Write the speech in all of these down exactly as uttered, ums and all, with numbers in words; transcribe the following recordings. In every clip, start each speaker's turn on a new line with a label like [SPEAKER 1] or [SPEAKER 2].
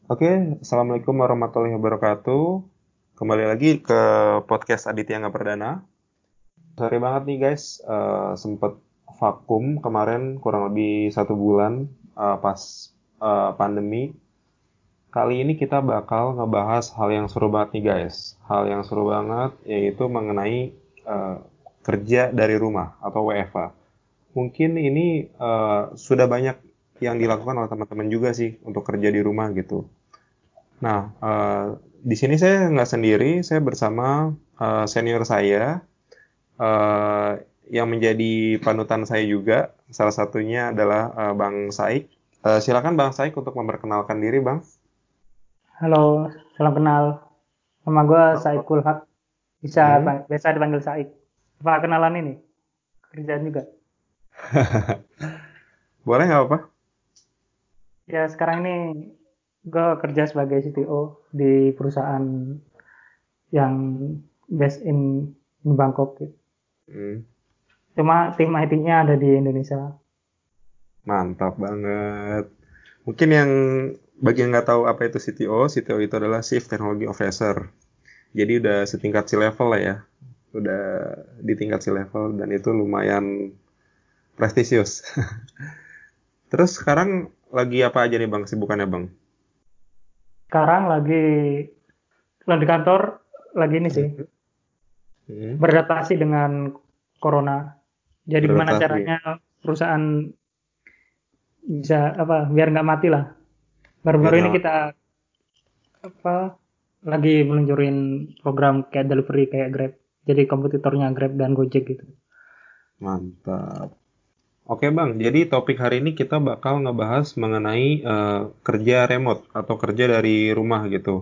[SPEAKER 1] Oke, Assalamualaikum warahmatullahi wabarakatuh. Kembali lagi ke podcast Aditya Nggak Perdana. Sorry banget nih guys, eh, sempet vakum kemarin kurang lebih satu bulan eh, pas eh, pandemi. Kali ini kita bakal ngebahas hal yang seru banget nih guys. Hal yang seru banget yaitu mengenai eh, kerja dari rumah atau W F H. Mungkin ini eh, sudah banyak yang dilakukan oleh teman-teman juga sih untuk kerja di rumah gitu. Nah, eh, di sini saya nggak sendiri, saya bersama eh, senior saya eh, yang menjadi panutan saya juga. Salah satunya adalah eh, Bang Saik. Eh, silakan Bang Saik untuk memperkenalkan diri, Bang.
[SPEAKER 2] Halo, salam kenal. Nama gue Said
[SPEAKER 1] Halo.
[SPEAKER 2] Kulhak. Bisa
[SPEAKER 1] Hmm.
[SPEAKER 2] pang- biasa dipanggil Said. Apa kenalan ini? Kerjaan juga.
[SPEAKER 1] Boleh nggak apa-apa?
[SPEAKER 2] Ya sekarang ini gue kerja sebagai C T O di perusahaan yang based in, in Bangkok. Gitu.
[SPEAKER 1] Hmm,
[SPEAKER 2] Cuma tim I T-nya ada di Indonesia.
[SPEAKER 1] mantap banget. Mungkin yang bagi yang nggak tahu apa itu C T O, C T O itu adalah Chief Technology Officer. Jadi udah setingkat C-level lah ya. Udah di tingkat C-level dan itu lumayan prestisius. Terus sekarang lagi apa aja nih Bang, sibukannya Bang?
[SPEAKER 2] Sekarang lagi kalau di kantor lagi ini sih
[SPEAKER 1] Hmm. Hmm.
[SPEAKER 2] beradaptasi dengan Corona. Jadi gimana
[SPEAKER 1] Beradaptasi.
[SPEAKER 2] caranya perusahaan bisa apa biar nggak mati lah.
[SPEAKER 1] Biar
[SPEAKER 2] Baru-baru ini
[SPEAKER 1] nggak
[SPEAKER 2] kita apa lagi meluncurin program kayak delivery kayak Grab. Jadi kompetitornya Grab dan Gojek gitu.
[SPEAKER 1] mantap. Oke Bang, jadi topik hari ini kita bakal ngebahas mengenai eh, kerja remote atau kerja dari rumah gitu.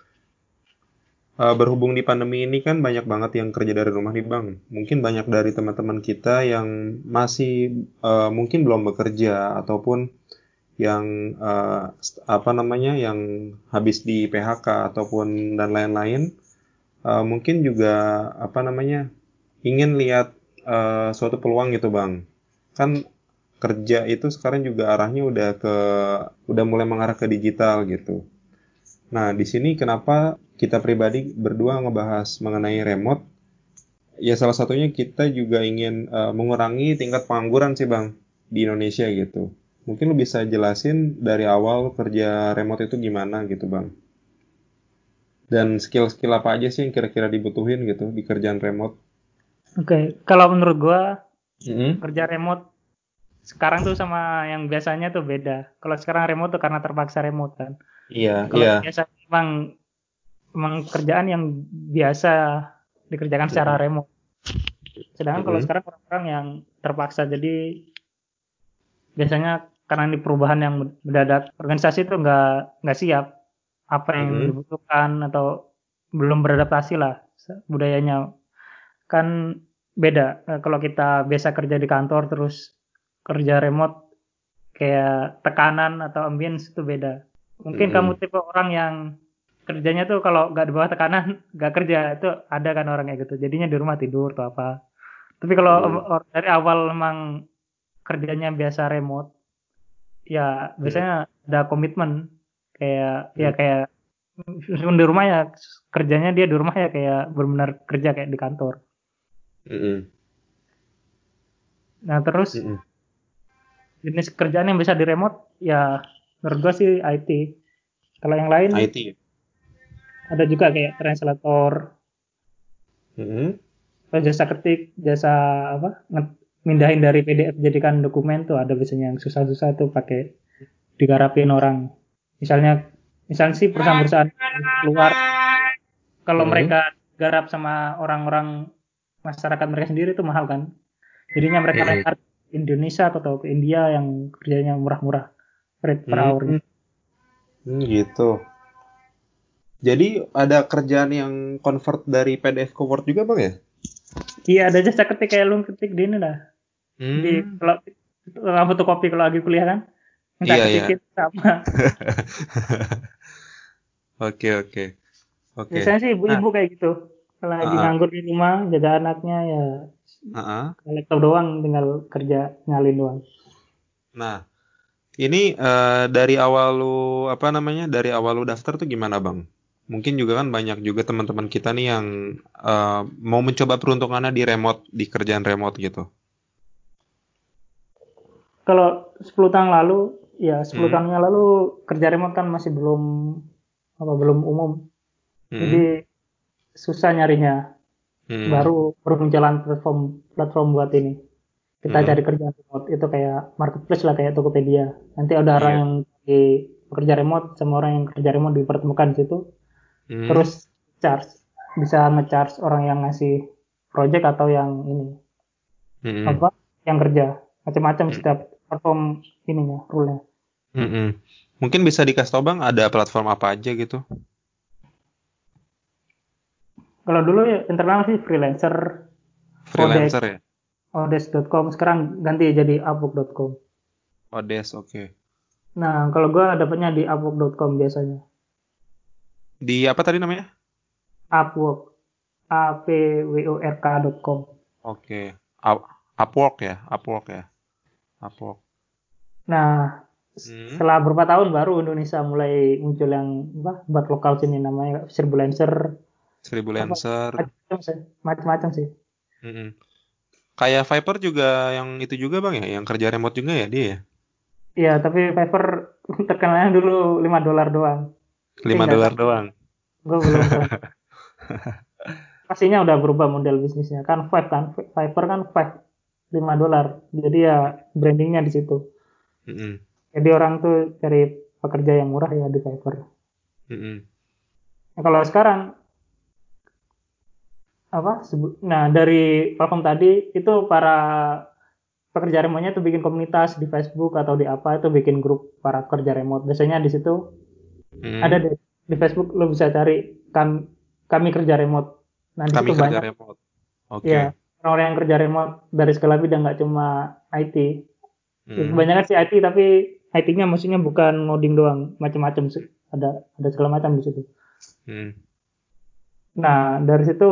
[SPEAKER 1] Eh, berhubung di pandemi ini kan banyak banget yang kerja dari rumah nih Bang. Mungkin banyak dari teman-teman kita yang masih eh, mungkin belum bekerja ataupun yang eh, st- apa namanya yang habis di P H K ataupun dan lain-lain. Eh, mungkin juga apa namanya ingin lihat eh, suatu peluang gitu bang. Kan kerja itu sekarang juga arahnya udah ke udah mulai mengarah ke digital gitu. Nah di sini kenapa kita pribadi berdua ngebahas mengenai remote? Ya salah satunya kita juga ingin eh, mengurangi tingkat pengangguran sih bang di Indonesia gitu. Mungkin lu bisa jelasin dari awal kerja remote itu gimana gitu bang. Dan skill-skill apa aja sih yang kira-kira dibutuhin gitu di kerjaan remote?
[SPEAKER 2] Oke, okay. Kalau menurut gua
[SPEAKER 1] Mm-mm.
[SPEAKER 2] kerja remote sekarang tuh sama yang biasanya tuh beda. Kalau sekarang remote tuh karena terpaksa remote kan.
[SPEAKER 1] Iya,
[SPEAKER 2] Kalau
[SPEAKER 1] iya.
[SPEAKER 2] biasa memang memang kerjaan yang biasa dikerjakan secara
[SPEAKER 1] Mm-mm.
[SPEAKER 2] remote. Sedangkan kalau
[SPEAKER 1] Mm-mm.
[SPEAKER 2] sekarang orang-orang yang terpaksa jadi biasanya karena ini perubahan yang mendadak organisasi itu nggak nggak siap apa yang
[SPEAKER 1] Mm-mm.
[SPEAKER 2] dibutuhkan atau belum beradaptasi lah budayanya kan beda. Eh, kalau kita biasa kerja di kantor terus kerja remote kayak tekanan atau ambience itu beda. Mungkin kamu
[SPEAKER 1] Mm-mm.
[SPEAKER 2] tipe orang yang kerjanya tuh kalau nggak di bawah tekanan nggak kerja itu ada kan orang kayak gitu. Jadinya di rumah tidur atau apa. Tapi kalau
[SPEAKER 1] Mm-mm.
[SPEAKER 2] or- dari awal memang kerjanya biasa remote, ya
[SPEAKER 1] Mm-mm.
[SPEAKER 2] biasanya ada komitmen kayak ya
[SPEAKER 1] Mm-mm.
[SPEAKER 2] kayak meskipun di rumah ya kerjanya dia di rumah ya kayak benar-benar kerja kayak di kantor.
[SPEAKER 1] Mm-mm.
[SPEAKER 2] Nah terus
[SPEAKER 1] Mm-mm.
[SPEAKER 2] jenis kerjaan yang bisa di remote ya menurut gua sih I T. Kalau yang lain
[SPEAKER 1] I T.
[SPEAKER 2] ada juga kayak translator,
[SPEAKER 1] Mm-mm.
[SPEAKER 2] atau jasa ketik, jasa apa? nge- Mindahin dari P D F jadikan dokumen tuh ada biasanya yang susah-susah tuh pakai digarapin orang. Misalnya misalnya sih perusahaan-perusahaan luar kalau
[SPEAKER 1] Mm-mm.
[SPEAKER 2] mereka garap sama orang-orang masyarakat mereka sendiri tuh mahal kan. Jadinya mereka
[SPEAKER 1] Mm-mm.
[SPEAKER 2] lempar ke Indonesia atau ke India yang kerjanya murah-murah rate per hournya.
[SPEAKER 1] Mm-mm. Mm, gitu. Jadi ada kerjaan yang convert dari P D F ke Word juga bang ya?
[SPEAKER 2] Iya ada jasa ketik kayak lu ketik di ini dah. Di
[SPEAKER 1] Hmm.
[SPEAKER 2] kalau kalau fotokopi kalau lagi kuliah kan minta
[SPEAKER 1] Iya ya.
[SPEAKER 2] ketikin sama.
[SPEAKER 1] Oke oke oke.
[SPEAKER 2] Biasanya sih
[SPEAKER 1] Nah,
[SPEAKER 2] ibu-ibu kayak gitu. Kalau lagi
[SPEAKER 1] ah,
[SPEAKER 2] nganggur di rumah jaga anaknya ya
[SPEAKER 1] ah, ah.
[SPEAKER 2] laptop doang tinggal kerja nyalin doang.
[SPEAKER 1] Nah, Ini eh, dari awal lu apa namanya? Dari awal lu daftar tuh gimana, Bang? Mungkin juga kan banyak juga teman-teman kita nih yang eh, mau mencoba peruntungannya di remote, di kerjaan remote gitu.
[SPEAKER 2] Kalau sepuluh tahun lalu, ya sepuluh
[SPEAKER 1] Hmm,
[SPEAKER 2] tahunnya lalu kerja remote kan masih belum apa belum umum.
[SPEAKER 1] hmm,
[SPEAKER 2] Jadi susah nyarinya.
[SPEAKER 1] hmm,
[SPEAKER 2] Baru bermunculan platform platform buat ini. Kita
[SPEAKER 1] hmm.
[SPEAKER 2] cari kerjaan remote itu kayak marketplace lah kayak Tokopedia. Nanti ada orang
[SPEAKER 1] Iya.
[SPEAKER 2] yang di pekerja remote sama orang yang kerja remote dipertemukan di situ.
[SPEAKER 1] Hmm,
[SPEAKER 2] Terus charge bisa nge-charge orang yang ngasih project atau yang ini
[SPEAKER 1] hmm,
[SPEAKER 2] apa yang kerja macam-macam
[SPEAKER 1] hmm,
[SPEAKER 2] setiap platform ininya rule-nya.
[SPEAKER 1] hmm, hmm. Mungkin bisa dikasih tau, Bang, ada platform apa aja gitu?
[SPEAKER 2] Kalau dulu ya internal sih freelancer, Odex,
[SPEAKER 1] Freelancer ya?
[SPEAKER 2] odex dot com sekarang ganti jadi upwork dot com.
[SPEAKER 1] Odes, oke.
[SPEAKER 2] Nah, kalau gua dapatnya di upwork dot com biasanya.
[SPEAKER 1] Di apa tadi namanya?
[SPEAKER 2] Upwork, a p w o r k dot com.
[SPEAKER 1] Oke. Up- Upwork ya? Upwork ya? Upwork.
[SPEAKER 2] Nah,
[SPEAKER 1] Hmm.
[SPEAKER 2] setelah beberapa tahun baru Indonesia mulai muncul yang apa buat lokal sini namanya Freelancer
[SPEAKER 1] Seribu
[SPEAKER 2] apa
[SPEAKER 1] Lancer.
[SPEAKER 2] macam-macam sih, macam-macam sih.
[SPEAKER 1] Mm-mm. Kayak Viper juga yang itu juga bang ya, yang kerja remote juga ya dia ya.
[SPEAKER 2] Iya, tapi Fiverr terkenalnya dulu lima dolar doang. Tapi
[SPEAKER 1] Lima
[SPEAKER 2] nggak
[SPEAKER 1] dolar
[SPEAKER 2] tahu,
[SPEAKER 1] doang.
[SPEAKER 2] gue belum pernah. Pastinya udah berubah model bisnisnya. Kan Five kan, Fiverr kan Five, lima dolar. Jadi ya brandingnya di situ.
[SPEAKER 1] Mm-mm.
[SPEAKER 2] Jadi orang tuh cari pekerja yang murah ya di Fiverr.
[SPEAKER 1] Mm-mm.
[SPEAKER 2] Nah, kalau sekarang apa? sebu- Nah dari platform tadi itu para pekerja remote-nya tuh bikin komunitas di Facebook atau di apa itu bikin grup para pekerja remote. Biasanya di situ ada
[SPEAKER 1] Mm.
[SPEAKER 2] deh di Facebook lo bisa cari kami, kami kerja remote. Nah di
[SPEAKER 1] Kami
[SPEAKER 2] situ
[SPEAKER 1] kerja
[SPEAKER 2] banyak
[SPEAKER 1] remote. Oke.
[SPEAKER 2] ya orang-orang yang kerja remote dari segala bidang nggak cuma I T. Ya,
[SPEAKER 1] Mm.
[SPEAKER 2] kebanyakan sih I T tapi I T-nya maksudnya bukan ngoding doang, macam-macam sih. Ada ada segala macam di situ.
[SPEAKER 1] Mm.
[SPEAKER 2] Nah dari situ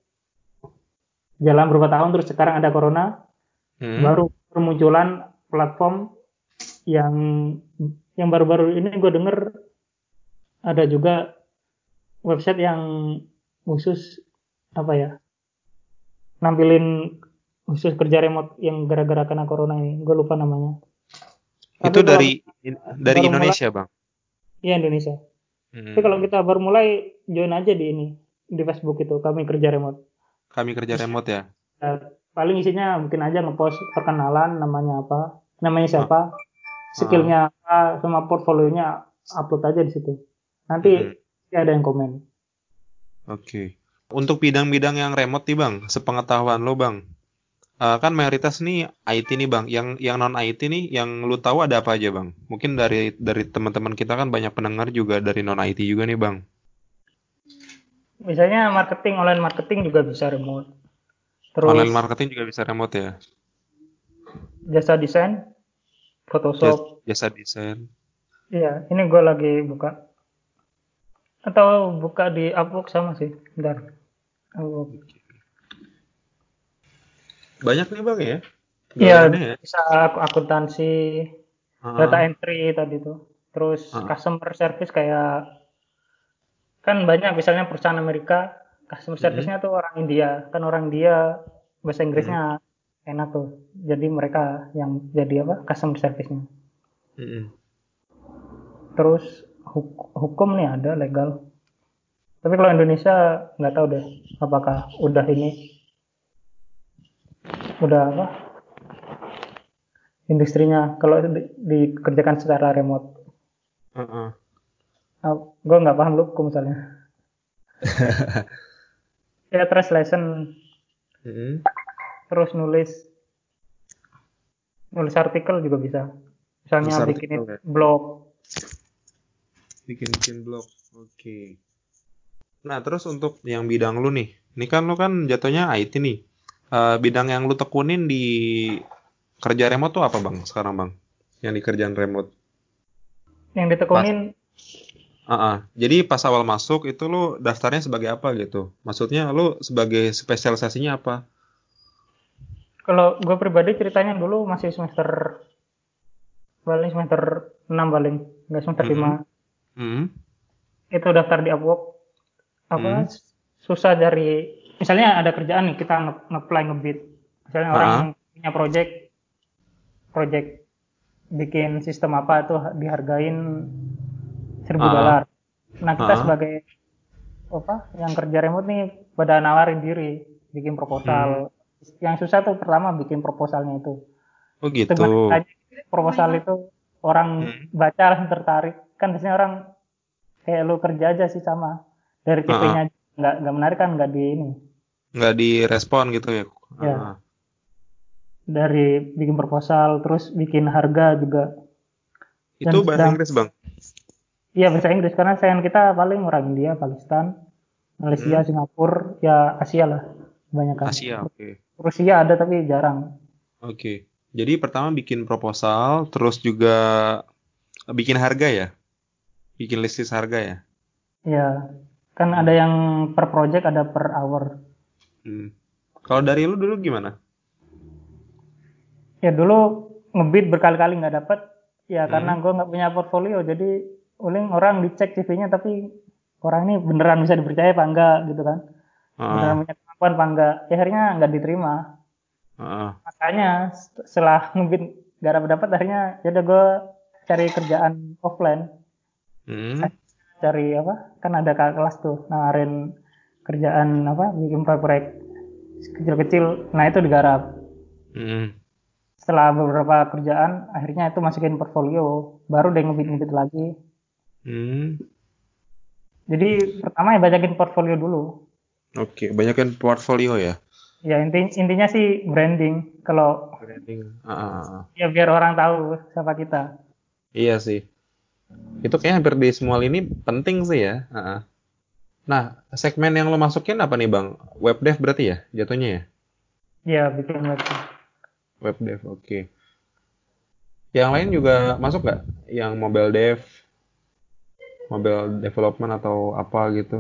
[SPEAKER 2] jalan beberapa tahun terus sekarang ada corona,
[SPEAKER 1] Mm.
[SPEAKER 2] baru permunculan platform yang yang baru-baru ini gue denger ada juga website yang khusus apa ya nampilin khusus kerja remote yang gara-gara kena corona ini gue lupa namanya tapi
[SPEAKER 1] Itu
[SPEAKER 2] kalau
[SPEAKER 1] dari
[SPEAKER 2] kita
[SPEAKER 1] dari
[SPEAKER 2] baru mulai
[SPEAKER 1] Indonesia bang.
[SPEAKER 2] ya Indonesia tapi kalau
[SPEAKER 1] Mm.
[SPEAKER 2] kita baru mulai join aja di ini di Facebook itu kami kerja remote
[SPEAKER 1] Kami kerja
[SPEAKER 2] isinya
[SPEAKER 1] remote ya.
[SPEAKER 2] eh, paling isinya mungkin aja ngepost perkenalan namanya apa namanya
[SPEAKER 1] Ah,
[SPEAKER 2] siapa
[SPEAKER 1] ah.
[SPEAKER 2] skillnya apa sama portfolionya upload aja di situ
[SPEAKER 1] Mm-mm.
[SPEAKER 2] nanti ya ada yang komen.
[SPEAKER 1] Oke. Untuk bidang-bidang yang remote nih bang, sepengetahuan lo bang, Eh, kan mayoritas nih I T nih bang, yang yang non I T nih, yang lu tahu ada apa aja bang? Mungkin dari dari teman-teman kita kan banyak pendengar juga dari non I T juga nih bang.
[SPEAKER 2] Misalnya marketing, online marketing juga bisa remote.
[SPEAKER 1] Online
[SPEAKER 2] Terus
[SPEAKER 1] marketing juga bisa remote ya.
[SPEAKER 2] jasa desain,
[SPEAKER 1] Jas-
[SPEAKER 2] Photoshop.
[SPEAKER 1] Jasa desain.
[SPEAKER 2] Iya, ini gue lagi buka. Atau buka di Upwork sama sih. Bentar. Upwork.
[SPEAKER 1] Banyak nih bang ya,
[SPEAKER 2] Iya,
[SPEAKER 1] gaweannya ya.
[SPEAKER 2] bisa akuntansi, data
[SPEAKER 1] Heeh,
[SPEAKER 2] entry tadi tuh. Terus
[SPEAKER 1] heeh,
[SPEAKER 2] customer service kayak kan banyak misalnya perusahaan Amerika, customer
[SPEAKER 1] mm-mm,
[SPEAKER 2] service-nya tuh orang India. Kan orang India bahasa
[SPEAKER 1] mm-mm,
[SPEAKER 2] Inggrisnya enak tuh. Jadi mereka yang jadi apa? Customer service-nya.
[SPEAKER 1] mm-mm.
[SPEAKER 2] Terus huk- hukum nih ada legal. Tapi kalau Indonesia nggak tahu deh apakah udah ini udah apa industrinya kalau di- dikerjakan secara remote.
[SPEAKER 1] Heeh.
[SPEAKER 2] Ah, gue nggak paham lu hukum misalnya. Ya translation
[SPEAKER 1] Mm-mm.
[SPEAKER 2] terus nulis nulis artikel juga bisa. Misalnya
[SPEAKER 1] Nulis
[SPEAKER 2] bikinin
[SPEAKER 1] artikel ya,
[SPEAKER 2] blog.
[SPEAKER 1] bikin-bikin blog. Oke. Nah terus untuk yang bidang lu nih, ini kan lu kan jatuhnya I T nih. Eh, bidang yang lu tekunin di kerja remote tuh apa bang sekarang bang? Yang di kerjaan remote.
[SPEAKER 2] Yang
[SPEAKER 1] Pas.
[SPEAKER 2] ditekunin
[SPEAKER 1] Ah, ah. Jadi pas awal masuk itu lu daftarnya sebagai apa gitu? Maksudnya lu sebagai spesialisasinya apa?
[SPEAKER 2] kalau gue pribadi ceritanya dulu masih semester paling semester enam paling, nggak semester lima.
[SPEAKER 1] Mm-hmm. Mm-hmm.
[SPEAKER 2] Itu daftar di Upwork. Apa
[SPEAKER 1] Mm-hmm.
[SPEAKER 2] susah dari, misalnya ada kerjaan nih kita nge- nge-apply ngebid. Misalnya orang
[SPEAKER 1] Ah,
[SPEAKER 2] punya project, project bikin sistem apa tuh dihargain seribu
[SPEAKER 1] ah,
[SPEAKER 2] dolar. Nah kita
[SPEAKER 1] ah.
[SPEAKER 2] sebagai apa yang kerja remote nih pada nawarin diri bikin
[SPEAKER 1] Hmm.
[SPEAKER 2] proposal. Yang susah tuh pertama bikin proposalnya itu.
[SPEAKER 1] Oh
[SPEAKER 2] Itu
[SPEAKER 1] gitu.
[SPEAKER 2] gimana caranya proposal itu orang
[SPEAKER 1] Hmm.
[SPEAKER 2] baca langsung tertarik. Kan biasanya orang kayak lu kerja aja sih sama. Dari
[SPEAKER 1] Ah, ah.
[SPEAKER 2] C V-nya nggak nggak menarik kan nggak di ini.
[SPEAKER 1] Nggak direspon gitu ya. Ah, ah.
[SPEAKER 2] Ya dari bikin proposal terus bikin harga juga
[SPEAKER 1] Itu
[SPEAKER 2] dan
[SPEAKER 1] bahasa
[SPEAKER 2] sedang
[SPEAKER 1] Inggris, Bang.
[SPEAKER 2] iya bahasa Inggris karena sayang kita paling orang India, Pakistan, Malaysia,
[SPEAKER 1] Hmm.
[SPEAKER 2] Singapura, ya Asia lah kebanyakan.
[SPEAKER 1] Asia, oke.
[SPEAKER 2] Rusia ada tapi jarang.
[SPEAKER 1] Oke. Jadi pertama bikin proposal, terus juga bikin harga ya? Bikin listis harga ya?
[SPEAKER 2] Ya, kan ada
[SPEAKER 1] Hmm.
[SPEAKER 2] yang per project, ada per hour.
[SPEAKER 1] Hmm. Kalau dari lu dulu gimana?
[SPEAKER 2] Ya dulu ngebid berkali-kali nggak dapet, ya karena
[SPEAKER 1] Hmm.
[SPEAKER 2] gue nggak punya portfolio, jadi paling orang dicek C V-nya tapi orang ini beneran bisa dipercaya apa enggak gitu kan, beneran
[SPEAKER 1] Ah,
[SPEAKER 2] punya kemampuan apa enggak, ya akhirnya nggak diterima.
[SPEAKER 1] ah,
[SPEAKER 2] Makanya setelah ngebid nggak dapet dapet, akhirnya ya udah gue cari kerjaan offline,
[SPEAKER 1] hmm.
[SPEAKER 2] cari apa, kan ada kakak kelas tuh nawarin kerjaan apa, bikin proyek kecil-kecil, nah itu digarap.
[SPEAKER 1] Hmm.
[SPEAKER 2] Setelah beberapa kerjaan akhirnya itu masukin portfolio, baru deh ngebit-ngebit lagi.
[SPEAKER 1] Hmm.
[SPEAKER 2] Jadi pertama ya banyakin portfolio dulu,
[SPEAKER 1] Oke, banyakin portfolio ya.
[SPEAKER 2] ya inti, intinya sih branding, kalau
[SPEAKER 1] Branding. Ah, ah, ah. Ah.
[SPEAKER 2] ya biar orang tahu siapa kita.
[SPEAKER 1] Iya sih. Itu kayaknya hampir di semua ini penting sih ya. Ah, ah. Nah, segmen yang lo masukin apa nih, Bang? Web dev berarti ya jatuhnya ya?
[SPEAKER 2] Ya bikin website.
[SPEAKER 1] Web dev, oke. Yang lain juga masuk nggak? Yang mobile dev, mobile development atau apa gitu?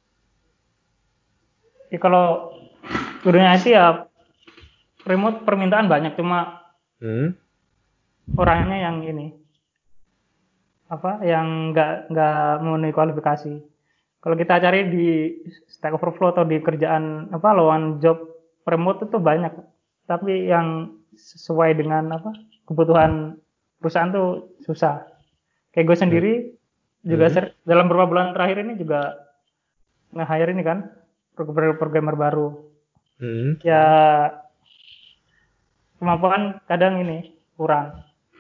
[SPEAKER 2] Ya kalau dunia I T ya remote permintaan banyak, cuma
[SPEAKER 1] Hmm?
[SPEAKER 2] orangnya yang ini apa yang nggak nggak memenuhi kualifikasi. Kalau kita cari di Stack Overflow atau di kerjaan apa lowongan job remote itu banyak, tapi yang sesuai dengan apa kebutuhan perusahaan tuh susah. Kayak gue
[SPEAKER 1] Hmm?
[SPEAKER 2] sendiri juga
[SPEAKER 1] Hmm?
[SPEAKER 2] ser- dalam beberapa bulan terakhir ini juga nge-hire ini kan programmer programmer baru.
[SPEAKER 1] Hmm?
[SPEAKER 2] Ya kemampuan kadang ini kurang,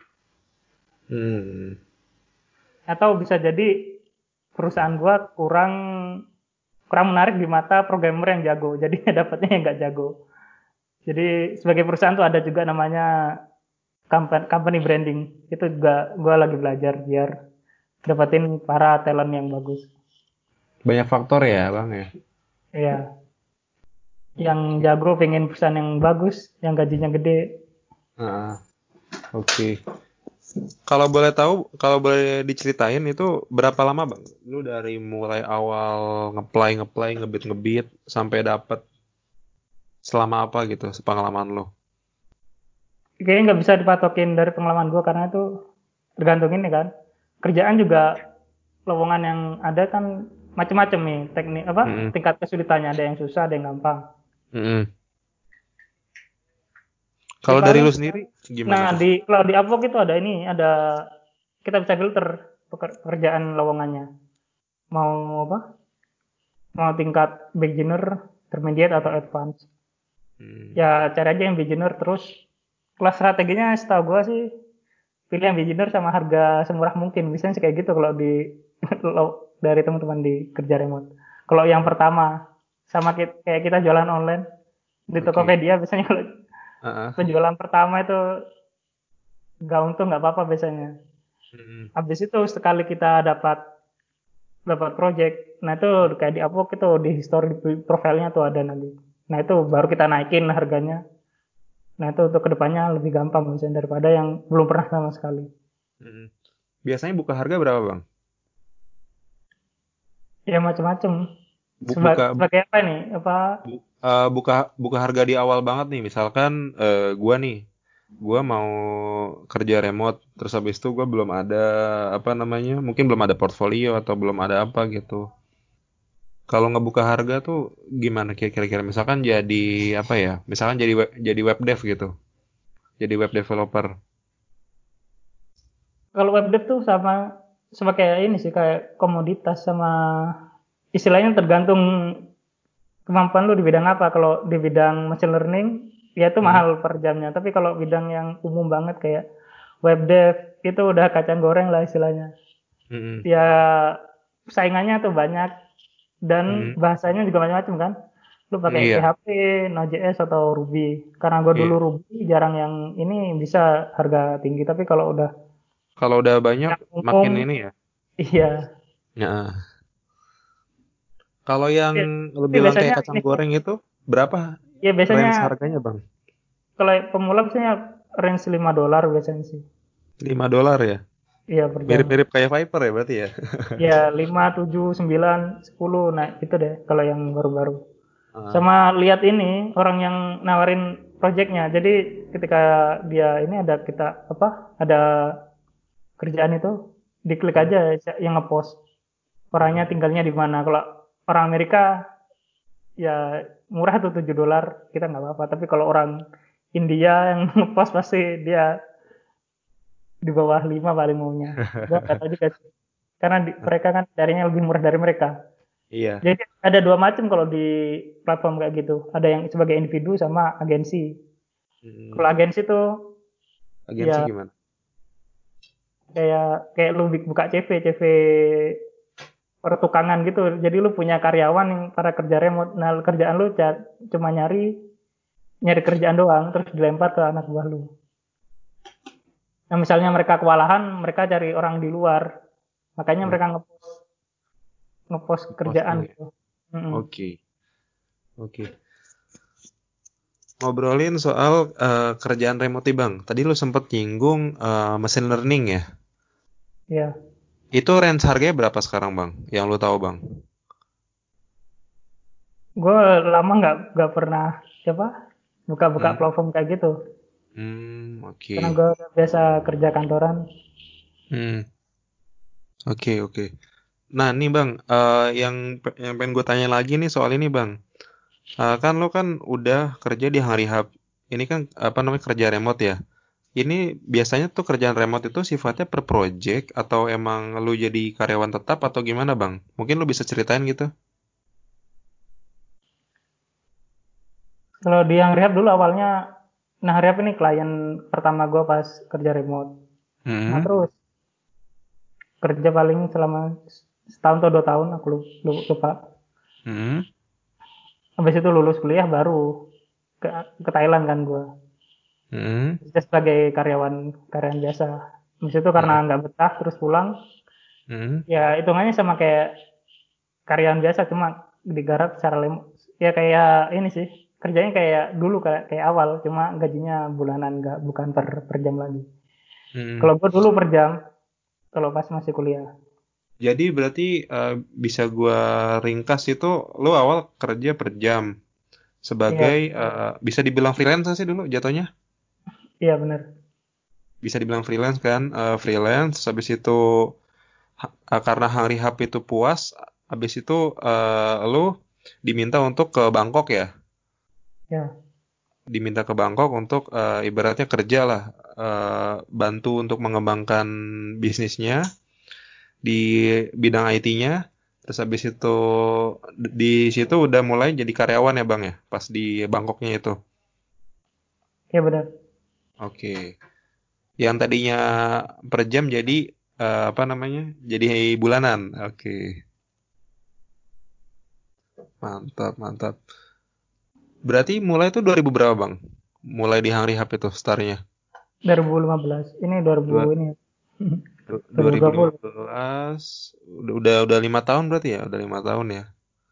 [SPEAKER 1] Hmm.
[SPEAKER 2] atau bisa jadi perusahaan gua kurang kurang menarik di mata programmer yang jago, jadi dapatnya yang nggak jago. Jadi sebagai perusahaan tuh ada juga namanya company, company branding. Itu juga gue lagi belajar biar dapetin para talent yang bagus.
[SPEAKER 1] Banyak faktor ya, Bang ya.
[SPEAKER 2] Iya, yang jago pengen perusahaan yang bagus, yang gajinya gede.
[SPEAKER 1] Ah, oke. Kalau boleh tahu, kalau boleh diceritain itu berapa lama, Bang? Lu dari mulai awal ngeplay ngeplay ngebit ngebit sampai dapet selama apa gitu sepengalaman lo?
[SPEAKER 2] Kayaknya nggak bisa dipatokin dari pengalaman gue karena itu tergantung ini kan. Kerjaan juga lowongan yang ada kan macam-macam nih teknik apa
[SPEAKER 1] Hmm.
[SPEAKER 2] tingkat kesulitannya, ada yang susah ada yang gampang.
[SPEAKER 1] Hmm.
[SPEAKER 2] Ya
[SPEAKER 1] Kalau dari
[SPEAKER 2] paling
[SPEAKER 1] lu sendiri gimana
[SPEAKER 2] nah
[SPEAKER 1] tuh?
[SPEAKER 2] di kalau di Upwork itu ada ini ada kita bisa filter pekerjaan lowongannya mau apa mau tingkat beginner, intermediate atau advance.
[SPEAKER 1] Hmm.
[SPEAKER 2] Ya cari aja yang beginner terus kelas strateginya setahu gue sih pilih yang beginner sama harga semurah mungkin. Biasanya sih kayak gitu kalau di dari teman-teman di kerja remote. Kalau yang pertama sama kayak kita jualan online di
[SPEAKER 1] Oke.
[SPEAKER 2] Tokopedia biasanya kalau
[SPEAKER 1] Ah, ah.
[SPEAKER 2] penjualan pertama itu nggak untung nggak apa-apa biasanya.
[SPEAKER 1] Hmm.
[SPEAKER 2] Habis itu sekali kita dapat dapat project, nah itu kayak di Upwork itu di history profilnya tuh ada nanti. Nah itu baru kita naikin harganya. Nah itu untuk kedepannya lebih gampang misalnya daripada yang belum pernah sama sekali.
[SPEAKER 1] Hmm. Biasanya buka harga berapa, Bang?
[SPEAKER 2] Ya macam-macam.
[SPEAKER 1] Bu-
[SPEAKER 2] Seba
[SPEAKER 1] buka
[SPEAKER 2] sebagai apa nih? Apa?
[SPEAKER 1] bu- eh, buka buka harga di awal banget nih. Misalkan eh, gua nih gue mau kerja remote, terus habis itu gue belum ada apa namanya, mungkin belum ada portfolio atau belum ada apa gitu. Kalau ngebuka harga tuh gimana kira-kira? Misalkan jadi apa ya? Misalkan jadi web, jadi web dev gitu, jadi web developer.
[SPEAKER 2] Kalau web dev tuh sama sama kayak ini sih, kayak komoditas, sama istilahnya tergantung kemampuan lu di bidang apa. Kalau di bidang machine learning, ya itu
[SPEAKER 1] Hmm,
[SPEAKER 2] mahal per jamnya. Tapi kalau bidang yang umum banget kayak web dev, itu udah kacang goreng lah istilahnya.
[SPEAKER 1] hmm,
[SPEAKER 2] Ya saingannya tuh banyak dan
[SPEAKER 1] hmm.
[SPEAKER 2] bahasanya juga macam-macam kan. Lu pakai
[SPEAKER 1] Iya,
[SPEAKER 2] P H P, Node.js atau Ruby. Karena gue dulu
[SPEAKER 1] iya.
[SPEAKER 2] Ruby, jarang yang ini bisa harga tinggi. Tapi kalau udah
[SPEAKER 1] Kalau udah banyak
[SPEAKER 2] yang
[SPEAKER 1] makin
[SPEAKER 2] umum,
[SPEAKER 1] ini ya.
[SPEAKER 2] iya.
[SPEAKER 1] Ya. Kalau yang
[SPEAKER 2] Ya,
[SPEAKER 1] lu
[SPEAKER 2] tapi
[SPEAKER 1] bilang
[SPEAKER 2] biasanya
[SPEAKER 1] kayak kacang
[SPEAKER 2] ini sih,
[SPEAKER 1] goreng itu berapa
[SPEAKER 2] ya biasanya
[SPEAKER 1] range harganya, Bang?
[SPEAKER 2] kalau pemula biasanya range lima dolar biasanya sih.
[SPEAKER 1] Lima dolar ya?
[SPEAKER 2] Iya per jam.
[SPEAKER 1] Mirip-mirip kayak Viper ya berarti ya?
[SPEAKER 2] Ya lima, tujuh, sembilan, sepuluh. Nah, itu deh kalau yang baru-baru.
[SPEAKER 1] Ah,
[SPEAKER 2] Sama lihat ini orang yang nawarin projectnya. Jadi ketika dia ini ada kita apa? Ada kerjaan itu, diklik
[SPEAKER 1] hmm,
[SPEAKER 2] aja yang ngepost orangnya
[SPEAKER 1] hmm.
[SPEAKER 2] tinggalnya di mana. Kalau orang Amerika ya murah tuh tujuh dolar, kita nggak apa-apa. Tapi kalau orang India yang ngepost pasti dia di bawah lima paling maunya. Gua nggak tahu juga sih. Karena di, mereka kan carinya lebih murah dari mereka.
[SPEAKER 1] Iya.
[SPEAKER 2] Jadi ada dua macam kalau di platform kayak gitu. Ada yang sebagai individu sama agensi.
[SPEAKER 1] Hmm.
[SPEAKER 2] Kalau agensi tuh
[SPEAKER 1] Agensi
[SPEAKER 2] ya
[SPEAKER 1] gimana?
[SPEAKER 2] kayak kayak lu buka C V, C V pertukangan gitu. Jadi lu punya karyawan yang pada kerja remote. Nah, kerjaan lu cuma nyari nyari kerjaan doang terus dilempar ke anak buah lu. Nah, misalnya mereka kewalahan, mereka cari orang di luar. Makanya
[SPEAKER 1] Hmm.
[SPEAKER 2] mereka ngepost ngepost kerjaan
[SPEAKER 1] Posting ya?
[SPEAKER 2] gitu. Mm-mm.
[SPEAKER 1] Oke, oke. Ngobrolin soal eh, kerjaan remote nih, Bang. Tadi lu sempet nyinggung eh, machine learning ya.
[SPEAKER 2] Ya,
[SPEAKER 1] Itu range harganya berapa sekarang, Bang? Yang lu tahu, Bang?
[SPEAKER 2] gue lama nggak nggak pernah siapa buka-buka
[SPEAKER 1] Hmm,
[SPEAKER 2] platform kayak gitu.
[SPEAKER 1] hmm,
[SPEAKER 2] Karena
[SPEAKER 1] oke.
[SPEAKER 2] gue udah biasa kerja kantoran.
[SPEAKER 1] Hmm, oke, oke. Nah, nih Bang, eh, yang pe- yang pengen gue tanya lagi nih soal ini, Bang. Eh, kan lo kan udah kerja di hari H. Ini kan apa namanya kerja remote ya. Ini biasanya tuh kerjaan remote itu sifatnya per project atau emang lu jadi karyawan tetap atau gimana, Bang? Mungkin lu bisa ceritain gitu.
[SPEAKER 2] Kalau di yang rehab dulu awalnya, nah rehab ini klien pertama gue pas kerja remote. Nah
[SPEAKER 1] Hmm,
[SPEAKER 2] terus kerja paling selama setahun atau dua tahun aku lupa.
[SPEAKER 1] hmm,
[SPEAKER 2] Habis itu lulus kuliah baru ke, ke Thailand kan gue.
[SPEAKER 1] hmm,
[SPEAKER 2] Kerja sebagai karyawan karyawan biasa. Habis itu karena
[SPEAKER 1] hmm,
[SPEAKER 2] nggak betah terus pulang.
[SPEAKER 1] hmm,
[SPEAKER 2] Ya hitungannya sama kayak karyawan biasa cuma digarap secara lem ya kayak ini sih kerjanya kayak dulu kayak kayak awal cuma gajinya bulanan nggak bukan per per jam lagi.
[SPEAKER 1] hmm.
[SPEAKER 2] Kalau gue dulu per jam kalau pas masih kuliah.
[SPEAKER 1] Jadi berarti eh, bisa gua ringkas itu lu awal kerja per jam sebagai
[SPEAKER 2] Iya,
[SPEAKER 1] eh, bisa dibilang freelance sih dulu jatuhnya.
[SPEAKER 2] iya benar.
[SPEAKER 1] Bisa dibilang freelance kan, Eh, freelance. Habis itu ha- eh, karena hari H itu puas, habis itu eh, lu diminta untuk ke Bangkok ya,
[SPEAKER 2] Ya,
[SPEAKER 1] diminta ke Bangkok untuk eh, ibaratnya kerja lah, eh, bantu untuk mengembangkan bisnisnya di bidang I T-nya. Terus habis itu di situ udah mulai jadi karyawan ya Bang ya, pas di Bangkoknya itu.
[SPEAKER 2] iya benar.
[SPEAKER 1] Oke. Yang tadinya per jam jadi eh, apa namanya? Jadi bulanan. Oke. Mantap, mantap. Berarti mulai itu dua ribu berapa, Bang? Mulai di Hungry Hub itu startnya.
[SPEAKER 2] dua ribu lima belas ini dua ribu
[SPEAKER 1] Dua,
[SPEAKER 2] ini
[SPEAKER 1] du-
[SPEAKER 2] dua ribu dua puluh.
[SPEAKER 1] dua ribu lima belas udah udah udah lima tahun berarti ya, udah lima tahun ya.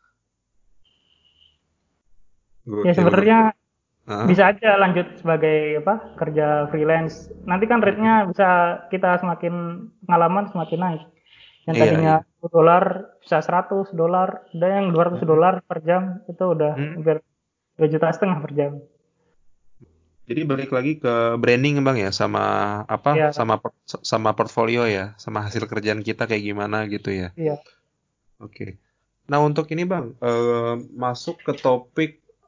[SPEAKER 2] Ya
[SPEAKER 1] Gokil,
[SPEAKER 2] sebenarnya
[SPEAKER 1] gokil. Hah?
[SPEAKER 2] bisa aja lanjut sebagai apa kerja freelance. Nanti kan rate-nya
[SPEAKER 1] Mm-mm.
[SPEAKER 2] bisa kita semakin pengalaman semakin naik. Yang
[SPEAKER 1] Iya,
[SPEAKER 2] tadinya
[SPEAKER 1] iya.
[SPEAKER 2] sepuluh dolar bisa seratus dolar, ada yang dua ratus
[SPEAKER 1] Mm-mm.
[SPEAKER 2] dolar per jam itu udah
[SPEAKER 1] Mm.
[SPEAKER 2] hampir dua juta setengah per jam.
[SPEAKER 1] Jadi balik lagi ke branding Bang ya, sama apa?
[SPEAKER 2] Ya,
[SPEAKER 1] Sama por- sama portfolio ya, sama hasil kerjaan kita kayak gimana gitu ya.
[SPEAKER 2] iya.
[SPEAKER 1] Oke. Nah, untuk ini Bang, eh, masuk ke topik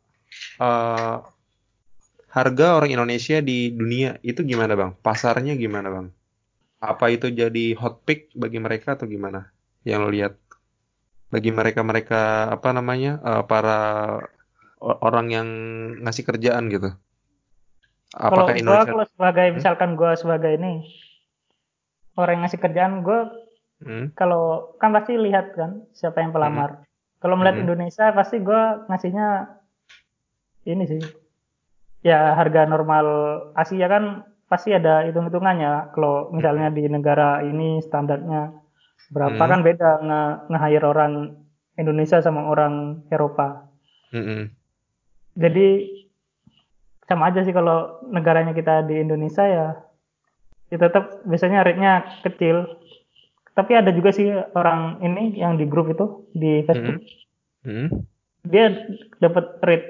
[SPEAKER 1] eh, harga orang Indonesia di dunia itu gimana Bang? Pasarnya gimana Bang? Apa itu jadi hot pick bagi mereka atau gimana? Yang lo lihat bagi mereka-mereka apa namanya? eh, para o- orang yang ngasih kerjaan gitu.
[SPEAKER 2] Kalau
[SPEAKER 1] Apakah
[SPEAKER 2] gua
[SPEAKER 1] Indonesia.
[SPEAKER 2] kalau sebagai
[SPEAKER 1] Hmm?
[SPEAKER 2] misalkan gua sebagai ini orang yang ngasih kerjaan, gua
[SPEAKER 1] Hmm?
[SPEAKER 2] kalau kan pasti lihat kan siapa yang
[SPEAKER 1] Hmm?
[SPEAKER 2] pelamar. Kalau melihat
[SPEAKER 1] Hmm?
[SPEAKER 2] Indonesia pasti gua ngasihnya ini sih. Ya harga normal Asia kan pasti ada hitung-hitungannya. Kalau misalnya
[SPEAKER 1] Hmm?
[SPEAKER 2] di negara ini standarnya berapa
[SPEAKER 1] Hmm?
[SPEAKER 2] kan beda nge, nge-hire orang Indonesia sama orang Eropa.
[SPEAKER 1] Hmm?
[SPEAKER 2] Jadi sama aja sih kalau negaranya kita di Indonesia ya, ya tetap biasanya rate-nya kecil. Tapi ada juga sih orang ini yang di grup itu di
[SPEAKER 1] Hmm?
[SPEAKER 2] Facebook,
[SPEAKER 1] Hmm?
[SPEAKER 2] dia dapat rate.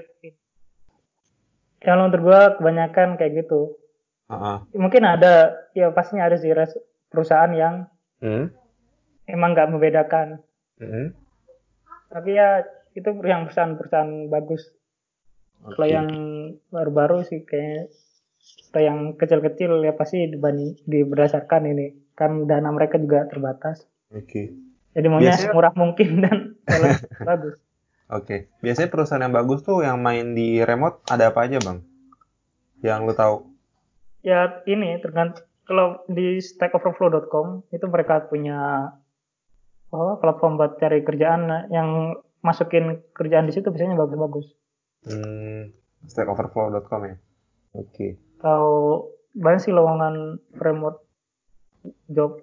[SPEAKER 2] Kalau menurut gua kebanyakan kayak gitu.
[SPEAKER 1] Ah,
[SPEAKER 2] Mungkin ada, ya pastinya ada sih perusahaan yang
[SPEAKER 1] hmm?
[SPEAKER 2] emang nggak membedakan.
[SPEAKER 1] Hmm?
[SPEAKER 2] Tapi ya itu yang perusahaan-perusahaan bagus. Kalau
[SPEAKER 1] Oke,
[SPEAKER 2] yang baru-baru sih kayak atau yang kecil-kecil ya pasti dibanding di berdasarkan ini kan dana mereka juga terbatas.
[SPEAKER 1] oke.
[SPEAKER 2] Jadi maunya
[SPEAKER 1] Biasanya,
[SPEAKER 2] semurah mungkin dan talent bagus.
[SPEAKER 1] oke. Biasanya perusahaan yang bagus tuh yang main di remote ada apa aja bang? Yang lu tahu?
[SPEAKER 2] Ya ini tergantung kalau di stack overflow dot com itu mereka punya oh, platform buat cari kerjaan yang masukin kerjaan di situ biasanya bagus-bagus.
[SPEAKER 1] Hmm, stack overflow dot com ya. Oke,
[SPEAKER 2] Kalau banyak sih lowongan remote job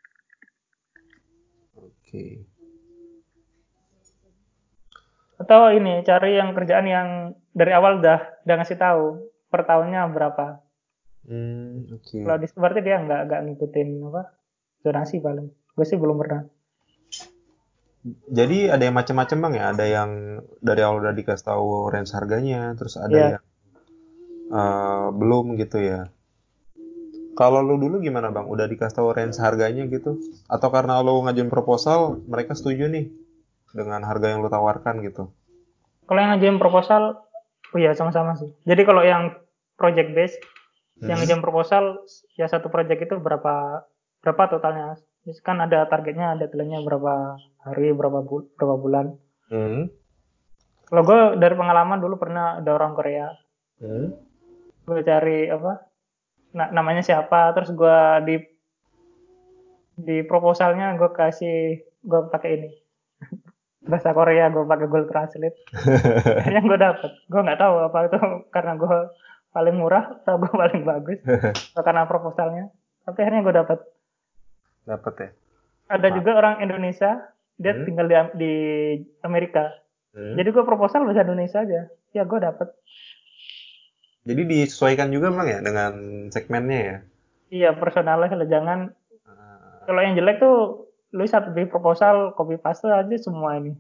[SPEAKER 1] oke.
[SPEAKER 2] atau ini cari yang kerjaan yang dari awal udah udah ngasih tahu per tahunnya berapa.
[SPEAKER 1] Hmm,
[SPEAKER 2] Kalau
[SPEAKER 1] oke.
[SPEAKER 2] di berarti dia nggak nggak ngikutin apa zonasi paling. Gue sih belum pernah.
[SPEAKER 1] Jadi ada yang macam-macam bang ya. Ada yang dari awal udah dikasih tahu range harganya, terus ada
[SPEAKER 2] Iya,
[SPEAKER 1] yang eh, belum gitu ya. Kalau lu dulu gimana bang? Udah dikasih tahu range harganya gitu? Atau karena lu ngajuin proposal, mereka setuju nih dengan harga yang lu tawarkan gitu?
[SPEAKER 2] kalau yang ngajuin proposal, oh iya sama-sama sih. Jadi kalau yang project base, yang
[SPEAKER 1] Hmm?
[SPEAKER 2] ngajuin proposal, ya satu project itu berapa berapa totalnya? Kan ada targetnya, ada deadline-nya berapa hari, berapa bul berapa bulan.
[SPEAKER 1] Hmm?
[SPEAKER 2] Kalau gue dari pengalaman dulu pernah ada orang Korea,
[SPEAKER 1] Hmm?
[SPEAKER 2] gue cari apa, na namanya siapa, terus gue di di proposalnya gue kasih gue pakai ini bahasa Korea, gue pakai Google Translate. Akhirnya gue dapet. Gue nggak tahu apa itu karena gue paling murah atau gue paling bagus atau karena proposalnya. Tapi akhirnya gue dapet.
[SPEAKER 1] Dapat ya?
[SPEAKER 2] Ada
[SPEAKER 1] Mak.
[SPEAKER 2] juga orang Indonesia, dia
[SPEAKER 1] Hmm?
[SPEAKER 2] tinggal di, di Amerika.
[SPEAKER 1] Hmm?
[SPEAKER 2] Jadi gue proposal bahasa Indonesia aja. Ya gue dapet.
[SPEAKER 1] Jadi disesuaikan juga bang ya dengan segmennya ya?
[SPEAKER 2] Iya personalnya kalau jangan.
[SPEAKER 1] Ah,
[SPEAKER 2] Kalau yang jelek tuh lu satu di proposal copy paste aja semua ini.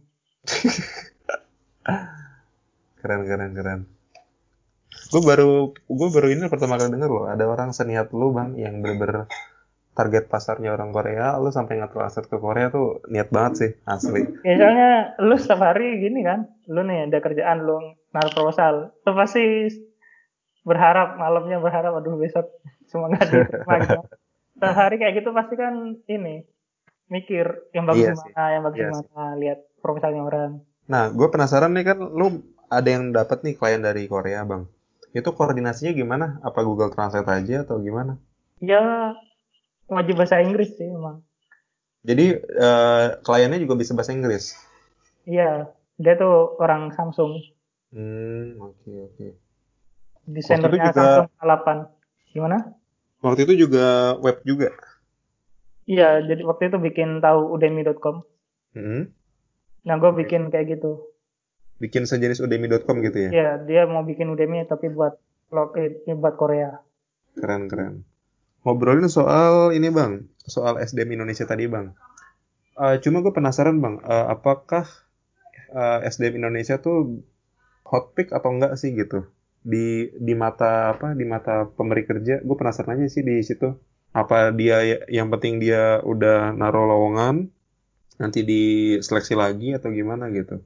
[SPEAKER 1] keren keren keren. Gue baru gue baru ini pertama kali denger loh. Ada orang seniat lu bang yang bener-bener target pasarnya orang Korea, lu sampai nge-translate ke Korea tuh niat banget sih, asli.
[SPEAKER 2] Biasanya lu setiap hari gini kan, lu nih ada kerjaan lu naruh proposal, lu pasti berharap malamnya berharap aduh besok semoga diterima gitu kan. Setiap hari kayak gitu pasti kan ini mikir yang bagus
[SPEAKER 1] Iya
[SPEAKER 2] di
[SPEAKER 1] sih.
[SPEAKER 2] mana, yang bagus
[SPEAKER 1] Iya
[SPEAKER 2] di
[SPEAKER 1] sih.
[SPEAKER 2] mana, lihat proposalnya orang.
[SPEAKER 1] Nah, gue penasaran nih kan lu ada yang dapat nih klien dari Korea, Bang. Itu koordinasinya gimana? Apa Google Translate aja atau gimana?
[SPEAKER 2] Ya wajib bahasa Inggris sih memang.
[SPEAKER 1] Jadi eh, kliennya juga bisa bahasa Inggris.
[SPEAKER 2] Iya, dia tuh orang Samsung,
[SPEAKER 1] Hmm, oke oke. Waktu itu
[SPEAKER 2] desainernya
[SPEAKER 1] juga
[SPEAKER 2] Samsung A delapan. Gimana?
[SPEAKER 1] waktu itu juga web juga.
[SPEAKER 2] Iya, jadi waktu itu bikin tahu udemy dot com.
[SPEAKER 1] Hmm,
[SPEAKER 2] Nah, gue
[SPEAKER 1] oke.
[SPEAKER 2] bikin kayak gitu.
[SPEAKER 1] Bikin sejenis udemy dot com gitu ya.
[SPEAKER 2] Iya, dia mau bikin Udemy tapi buat login buat Korea.
[SPEAKER 1] Keren keren. Ngobrolin soal ini, Bang. Soal S D M Indonesia tadi, Bang. Eh, cuma gue penasaran, Bang. Eh, apakah eh, S D M Indonesia tuh hot pick atau enggak sih gitu? di di mata apa di mata pemberi kerja. Gue penasaran aja sih di situ. Apa dia yang penting dia udah naruh lowongan, nanti diseleksi lagi atau gimana gitu.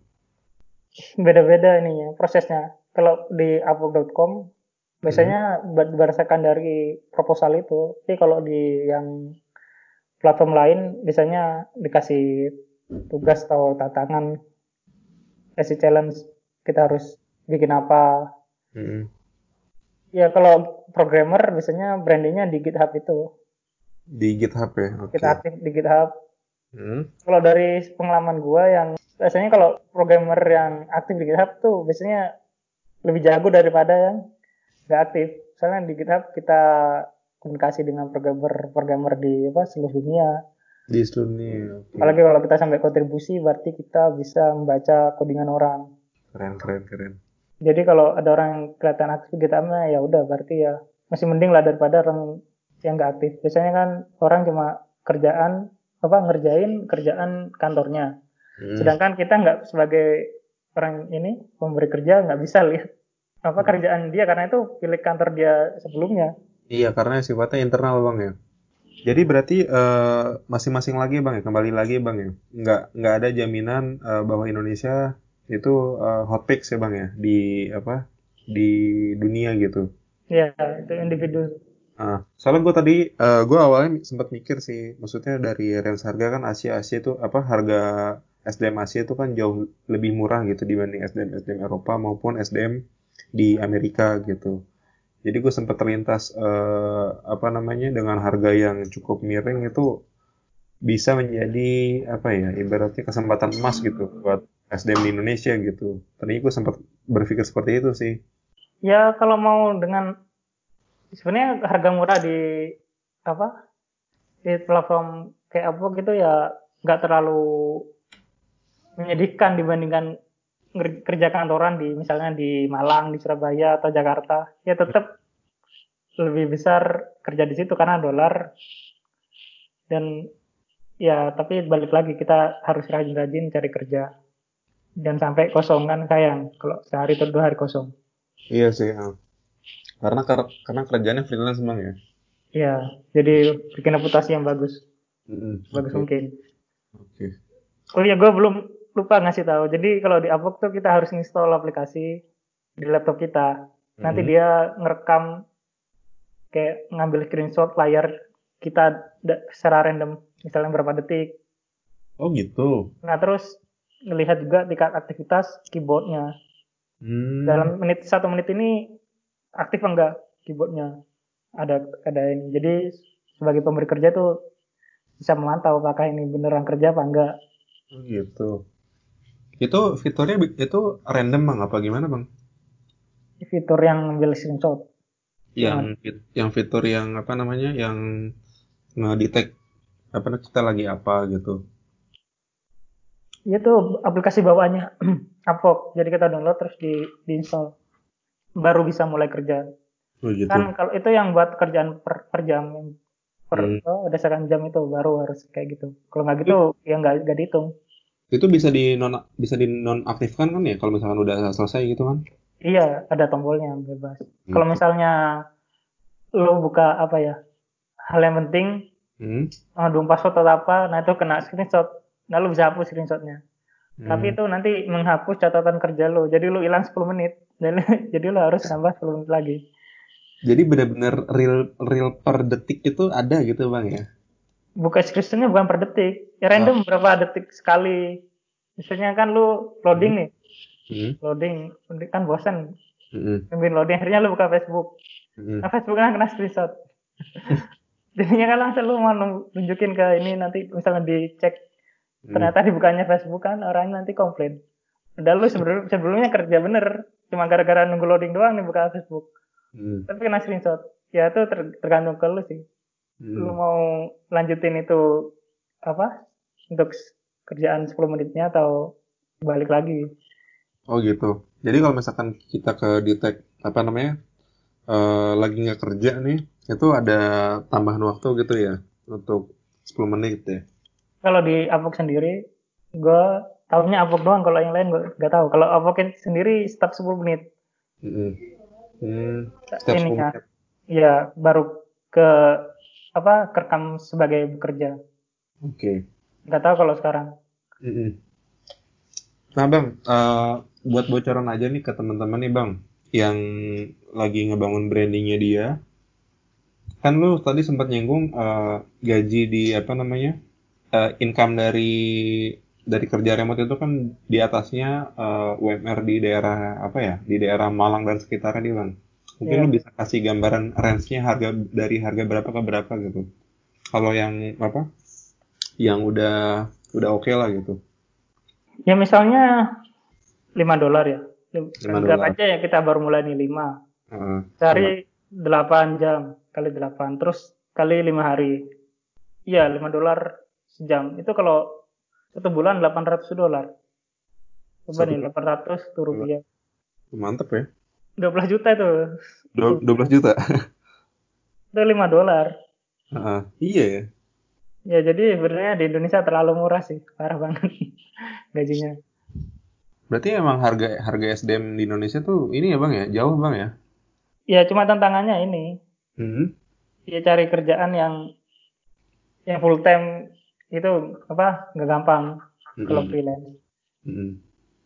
[SPEAKER 2] Beda-beda ininya prosesnya. Kalau di upwork dot com
[SPEAKER 1] Hmm.
[SPEAKER 2] biasanya berdasarkan dari proposal itu. Tapi kalau di yang platform lain biasanya dikasih tugas atau tantangan, kasih challenge, kita harus bikin apa.
[SPEAKER 1] Hmm.
[SPEAKER 2] Ya kalau programmer biasanya brandingnya di GitHub itu.
[SPEAKER 1] Di GitHub ya,
[SPEAKER 2] Kita
[SPEAKER 1] oke.
[SPEAKER 2] aktif di GitHub.
[SPEAKER 1] Hmm.
[SPEAKER 2] Kalau dari pengalaman gua yang biasanya kalau programmer yang aktif di GitHub tuh biasanya lebih jago daripada yang nggak aktif. Soalnya di GitHub kita komunikasi dengan programmer-programmer di apa seluruh dunia.
[SPEAKER 1] Di dunia, oke.
[SPEAKER 2] Apalagi kalau kita sampai kontribusi, berarti kita bisa membaca codingan orang.
[SPEAKER 1] Keren, keren, keren.
[SPEAKER 2] Jadi kalau ada orang yang kelihatan aktif di GitHub-nya, ya udah berarti ya masih mending lah daripada orang yang nggak aktif. Biasanya kan orang cuma kerjaan apa ngerjain kerjaan kantornya.
[SPEAKER 1] Hmm.
[SPEAKER 2] Sedangkan kita nggak sebagai orang ini pemberi kerja nggak bisa lihat apa kerjaan dia karena itu pilih kantor dia sebelumnya.
[SPEAKER 1] Iya, karena sifatnya internal bang ya. Jadi berarti eh, masing-masing lagi bang ya, kembali lagi bang ya. Nggak nggak ada jaminan eh, bahwa Indonesia itu eh, hot picks ya bang ya di apa di dunia gitu.
[SPEAKER 2] Ya itu individu.
[SPEAKER 1] Ah, soalnya gue tadi eh, gue awalnya sempat mikir sih, maksudnya dari range harga kan Asia Asia itu apa harga S D M Asia itu kan jauh lebih murah gitu dibanding S D M S D M Eropa maupun S D M di Amerika gitu. Jadi gue sempat terlintas eh, apa namanya dengan harga yang cukup miring itu bisa menjadi apa ya ibaratnya kesempatan emas gitu buat S D M di Indonesia gitu. Tadi gue sempat berpikir seperti itu sih.
[SPEAKER 2] Ya kalau mau dengan sebenarnya harga murah di apa di platform kayak apa gitu ya nggak terlalu menyedihkan dibandingkan kerja kantoran di misalnya di Malang, di Surabaya atau Jakarta. Ya tetap lebih besar kerja di situ karena dolar dan ya tapi balik lagi kita harus rajin-rajin cari kerja dan sampai kosong kan sayang kalau sehari atau dua hari kosong.
[SPEAKER 1] Iya sih, ah. karena kar- karena kerjanya freelance bang ya.
[SPEAKER 2] Ya jadi bikin reputasi yang bagus,
[SPEAKER 1] Mm-mm,
[SPEAKER 2] bagus
[SPEAKER 1] oke
[SPEAKER 2] mungkin.
[SPEAKER 1] oke.
[SPEAKER 2] Oh iya gue belum lupa ngasih tahu. Jadi kalau di Upwork tuh kita harus install aplikasi di laptop kita. Nanti
[SPEAKER 1] Mm-mm.
[SPEAKER 2] dia ngerekam kayak ngambil screenshot layar kita secara random, misalnya berapa detik.
[SPEAKER 1] Oh gitu.
[SPEAKER 2] Nah terus ngelihat juga tingkat aktivitas keyboardnya.
[SPEAKER 1] Hmm.
[SPEAKER 2] Dalam menit satu menit ini aktif enggak keyboardnya? Ada ada ini. Jadi sebagai pemberi kerja tuh bisa memantau apakah ini beneran kerja apa enggak.
[SPEAKER 1] Oh gitu. Itu fiturnya bi- itu random bang apa gimana bang?
[SPEAKER 2] Fitur yang ngambil screenshot.
[SPEAKER 1] Yang
[SPEAKER 2] Gimana?
[SPEAKER 1] fit- yang fitur yang apa namanya yang ngedetect apa kita lagi apa gitu.
[SPEAKER 2] Itu aplikasi bawaannya Upwork. Jadi kita download terus di diinstal. Baru bisa mulai kerja.
[SPEAKER 1] Oh
[SPEAKER 2] Kan
[SPEAKER 1] gitu.
[SPEAKER 2] kalau itu yang buat kerjaan per, per jam, per
[SPEAKER 1] Hmm.
[SPEAKER 2] oh, berdasarkan jam itu baru harus kayak gitu. Kalau nggak gitu
[SPEAKER 1] Itu,
[SPEAKER 2] ya nggak nggak dihitung.
[SPEAKER 1] itu bisa di non bisa di nonaktifkan kan ya kalau misalkan udah selesai gitu kan?
[SPEAKER 2] Iya, ada tombolnya bebas. Kalau
[SPEAKER 1] Gitu.
[SPEAKER 2] misalnya lo buka apa ya hal yang penting,
[SPEAKER 1] Hmm.
[SPEAKER 2] mengandung password atau apa, nah itu kena screenshot. Nah lo bisa hapus screenshotnya. Tapi
[SPEAKER 1] Hmm.
[SPEAKER 2] itu nanti menghapus catatan kerja lo. Jadi lo hilang sepuluh menit. Jadi, jadi lo harus nambah sepuluh menit lagi.
[SPEAKER 1] Jadi benar-benar real real per detik itu ada gitu bang ya?
[SPEAKER 2] Buka screenshotnya bukan per detik. Ya
[SPEAKER 1] Ah.
[SPEAKER 2] random berapa detik sekali. Misalnya kan lo
[SPEAKER 1] Hmm.
[SPEAKER 2] loading nih.
[SPEAKER 1] Hmm.
[SPEAKER 2] Loading. Kan bosan.
[SPEAKER 1] Hmm.
[SPEAKER 2] Nungguin loading. Akhirnya lo buka Facebook.
[SPEAKER 1] Hmm.
[SPEAKER 2] Nah Facebook kan kena screenshot. Jadinya kan langsung lu mau nunjukin ke ini nanti misalnya dicek
[SPEAKER 1] Hmm.
[SPEAKER 2] ternyata dibukanya Facebook kan orangnya nanti komplain. Udah lu sebelum, sebelumnya kerja bener cuma gara-gara nunggu loading doang nih buka Facebook.
[SPEAKER 1] Hmm.
[SPEAKER 2] Tapi kena screenshot. Ya itu ter, tergantung ke lu sih. Lu
[SPEAKER 1] Hmm.
[SPEAKER 2] mau lanjutin itu apa untuk kerjaan sepuluh menitnya atau balik lagi.
[SPEAKER 1] Oh gitu. Jadi kalau misalkan kita ke detect apa namanya eh, lagi nggak kerja nih, itu ada tambahan waktu gitu ya untuk sepuluh menit ya.
[SPEAKER 2] Kalau di Upwork sendiri, gue tahunya Upwork doang. Kalau yang lain gue nggak tahu. Kalau Upwork sendiri start sepuluh menit.
[SPEAKER 1] Mm-mm. Hmm, setiap sepuluh
[SPEAKER 2] Ininya,
[SPEAKER 1] menit.
[SPEAKER 2] ya baru ke apa kerekam sebagai bekerja.
[SPEAKER 1] Oke.
[SPEAKER 2] Nggak tahu kalau sekarang.
[SPEAKER 1] Mm-mm. Nah bang, eh, buat bocoran aja nih ke teman-teman nih bang, yang lagi ngebangun brandingnya dia, kan lu tadi sempat nyinggung eh, gaji di apa namanya, eh, income dari dari kerja remote itu kan di atasnya eh, U M R di daerah apa ya, di daerah Malang dan sekitarnya nih bang. Mungkin lu
[SPEAKER 2] Ya,
[SPEAKER 1] bisa kasih gambaran range-nya harga dari harga berapa ke berapa gitu. Kalau yang apa, yang udah udah oke lah gitu,
[SPEAKER 2] ya misalnya lima dolar ya.
[SPEAKER 1] lima
[SPEAKER 2] Anggap
[SPEAKER 1] dolar.
[SPEAKER 2] aja ya kita baru mulai nih lima.
[SPEAKER 1] Heeh,
[SPEAKER 2] Sehari
[SPEAKER 1] lima-
[SPEAKER 2] delapan jam kali delapan terus kali lima hari. Iya, lima dolar sejam. Itu kalau satu bulan delapan ratus dolar. Coba
[SPEAKER 1] satu
[SPEAKER 2] nih delapan ratus tuh
[SPEAKER 1] bulan.
[SPEAKER 2] rupiah.
[SPEAKER 1] Mantep ya.
[SPEAKER 2] dua belas juta itu.
[SPEAKER 1] Dua- 12 juta.
[SPEAKER 2] Itu lima dolar.
[SPEAKER 1] Heeh, iya ya.
[SPEAKER 2] Ya jadi sebenarnya di Indonesia terlalu murah sih. Parah banget gajinya.
[SPEAKER 1] Berarti emang harga harga S D M di Indonesia tuh ini ya bang ya, jauh bang ya.
[SPEAKER 2] Ya cuma tantangannya ini.
[SPEAKER 1] Hmm.
[SPEAKER 2] Ya cari kerjaan yang yang full time itu apa nggak gampang kalau
[SPEAKER 1] Mm-mm.
[SPEAKER 2] freelance.
[SPEAKER 1] Mm-mm.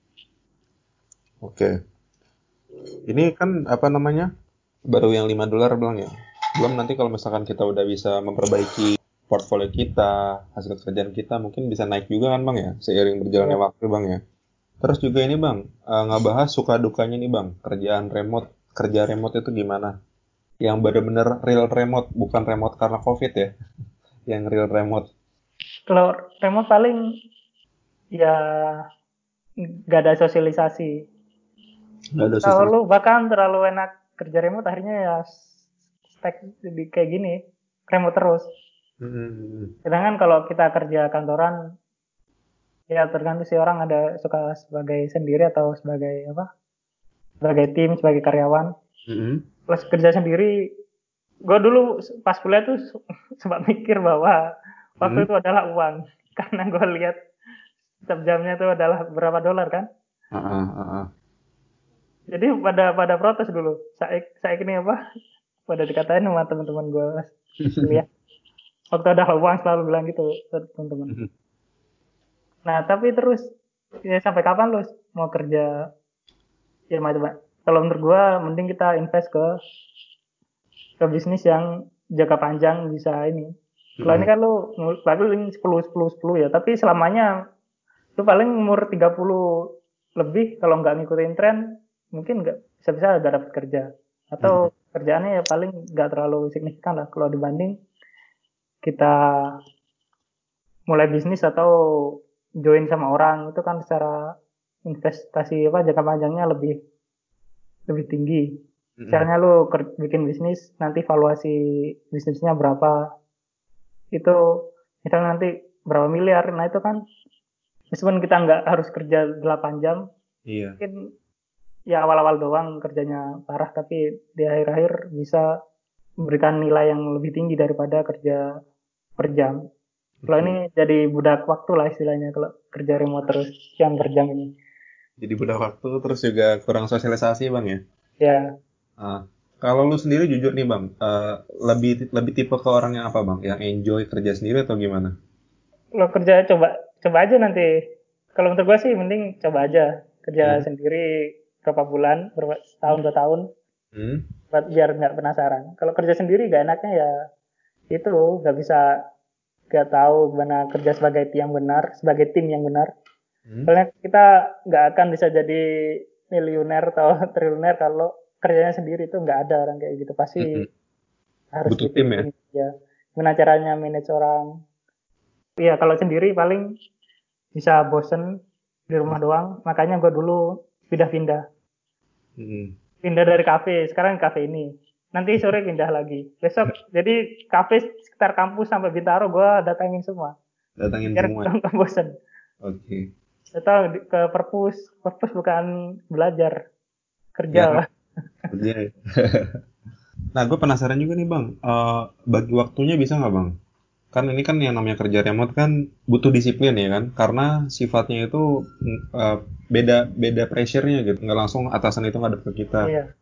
[SPEAKER 1] Oke. Ini kan apa namanya? Baru yang lima dolar bang ya. Belum nanti kalau misalkan kita udah bisa memperbaiki portfolio kita, hasil kerjaan kita mungkin bisa naik juga kan bang ya, seiring berjalannya
[SPEAKER 2] Ya.
[SPEAKER 1] waktu bang ya. Terus juga ini bang, eh, ngebahas suka dukanya nih bang, kerjaan remote, kerja remote itu gimana? Yang bener-bener real remote, bukan remote karena COVID ya, yang real remote.
[SPEAKER 2] Kalau remote paling ya nggak ada sosialisasi.
[SPEAKER 1] Nggak ada sosial.
[SPEAKER 2] Kalau bahkan terlalu enak kerja remote akhirnya ya stack di kayak gini remote terus.
[SPEAKER 1] Hmm.
[SPEAKER 2] Sedangkan kalau kita kerja kantoran ya tergantung sih orang ada suka sebagai sendiri atau sebagai apa sebagai tim sebagai karyawan.
[SPEAKER 1] Hmm.
[SPEAKER 2] Plus kerja sendiri, gue dulu pas kuliah tuh sempat mikir bahwa waktu
[SPEAKER 1] Hmm.
[SPEAKER 2] itu adalah uang karena gue lihat setiap jamnya itu adalah berapa dolar kan.
[SPEAKER 1] Ah, ah, ah, ah.
[SPEAKER 2] Jadi pada pada protes dulu. Saya saya ini apa? Pada dikatain sama teman-teman gue kuliah. Waktu ada uang selalu bilang gitu teman-teman. Nah tapi terus ya sampai kapan lu mau kerja ya macam kalau menurut gue mending kita invest ke ke bisnis yang jangka panjang bisa ini. Kalau ini
[SPEAKER 1] Hmm.
[SPEAKER 2] kan lu paling sepuluh sepuluh sepuluh ya, tapi selamanya lu paling umur tiga puluh lebih kalau nggak ngikutin tren mungkin nggak bisa-bisa nggak dapat kerja
[SPEAKER 1] Hmm.
[SPEAKER 2] atau kerjaannya ya paling nggak terlalu signifikan lah kalau dibanding kita mulai bisnis atau join sama orang itu kan secara investasi apa jangka panjangnya lebih lebih tinggi.
[SPEAKER 1] Hmm.
[SPEAKER 2] Misalnya lu bikin bisnis nanti valuasi bisnisnya berapa itu misalnya nanti berapa miliar nah itu kan meskipun kita nggak harus kerja delapan jam
[SPEAKER 1] Iya.
[SPEAKER 2] mungkin ya awal-awal doang kerjanya parah tapi di akhir-akhir bisa memberikan nilai yang lebih tinggi daripada kerja per jam. Kalau
[SPEAKER 1] Oke.
[SPEAKER 2] ini jadi budak waktu lah istilahnya kalau kerja remote terus jam per jam ini.
[SPEAKER 1] Jadi budak waktu terus juga kurang sosialisasi bang ya.
[SPEAKER 2] Ya,
[SPEAKER 1] Ah. Kalau lu sendiri jujur nih bang, eh, lebih lebih tipe ke orang yang apa bang? Yang enjoy kerja sendiri atau gimana?
[SPEAKER 2] kalau kerja coba coba aja nanti. Kalau untuk gue sih mending coba aja kerja
[SPEAKER 1] Hmm.
[SPEAKER 2] sendiri berapa bulan, berapa tahun dua tahun
[SPEAKER 1] Hmm.
[SPEAKER 2] biar nggak penasaran. Kalau kerja sendiri gak enaknya ya itu nggak bisa nggak tahu gimana kerja sebagai tim yang benar, sebagai tim yang benar.
[SPEAKER 1] Hmm.
[SPEAKER 2] Soalnya kita nggak akan bisa jadi miliuner atau triliuner kalau kerjanya sendiri itu nggak ada orang kayak gitu. Pasti
[SPEAKER 1] Hmm.
[SPEAKER 2] harus
[SPEAKER 1] Butuh
[SPEAKER 2] butuh
[SPEAKER 1] tim ya.
[SPEAKER 2] tim ya. Gimana caranya manage orang? Iya kalau sendiri paling bisa bosen di rumah doang. Makanya gue dulu pindah-pindah,
[SPEAKER 1] Hmm.
[SPEAKER 2] pindah dari kafe. Sekarang kafe ini. Nanti sore pindah lagi. Besok jadi kafe sekitar kampus sampai Bintaro gue datangin semua.
[SPEAKER 1] Datangin
[SPEAKER 2] Biar
[SPEAKER 1] semua.
[SPEAKER 2] nggak bosen.
[SPEAKER 1] Oke.
[SPEAKER 2] Atau ke perpus, perpus bukan belajar, kerja
[SPEAKER 1] Ya
[SPEAKER 2] lah.
[SPEAKER 1] kerja ya. Nah gue penasaran juga nih bang, Eh, bagi waktunya bisa nggak bang? Kan ini kan yang namanya kerja remote kan butuh disiplin ya kan, karena sifatnya itu mm, eh, beda beda pressure-nya gitu, nggak langsung atasan itu ngadep ke kita.
[SPEAKER 2] Iya.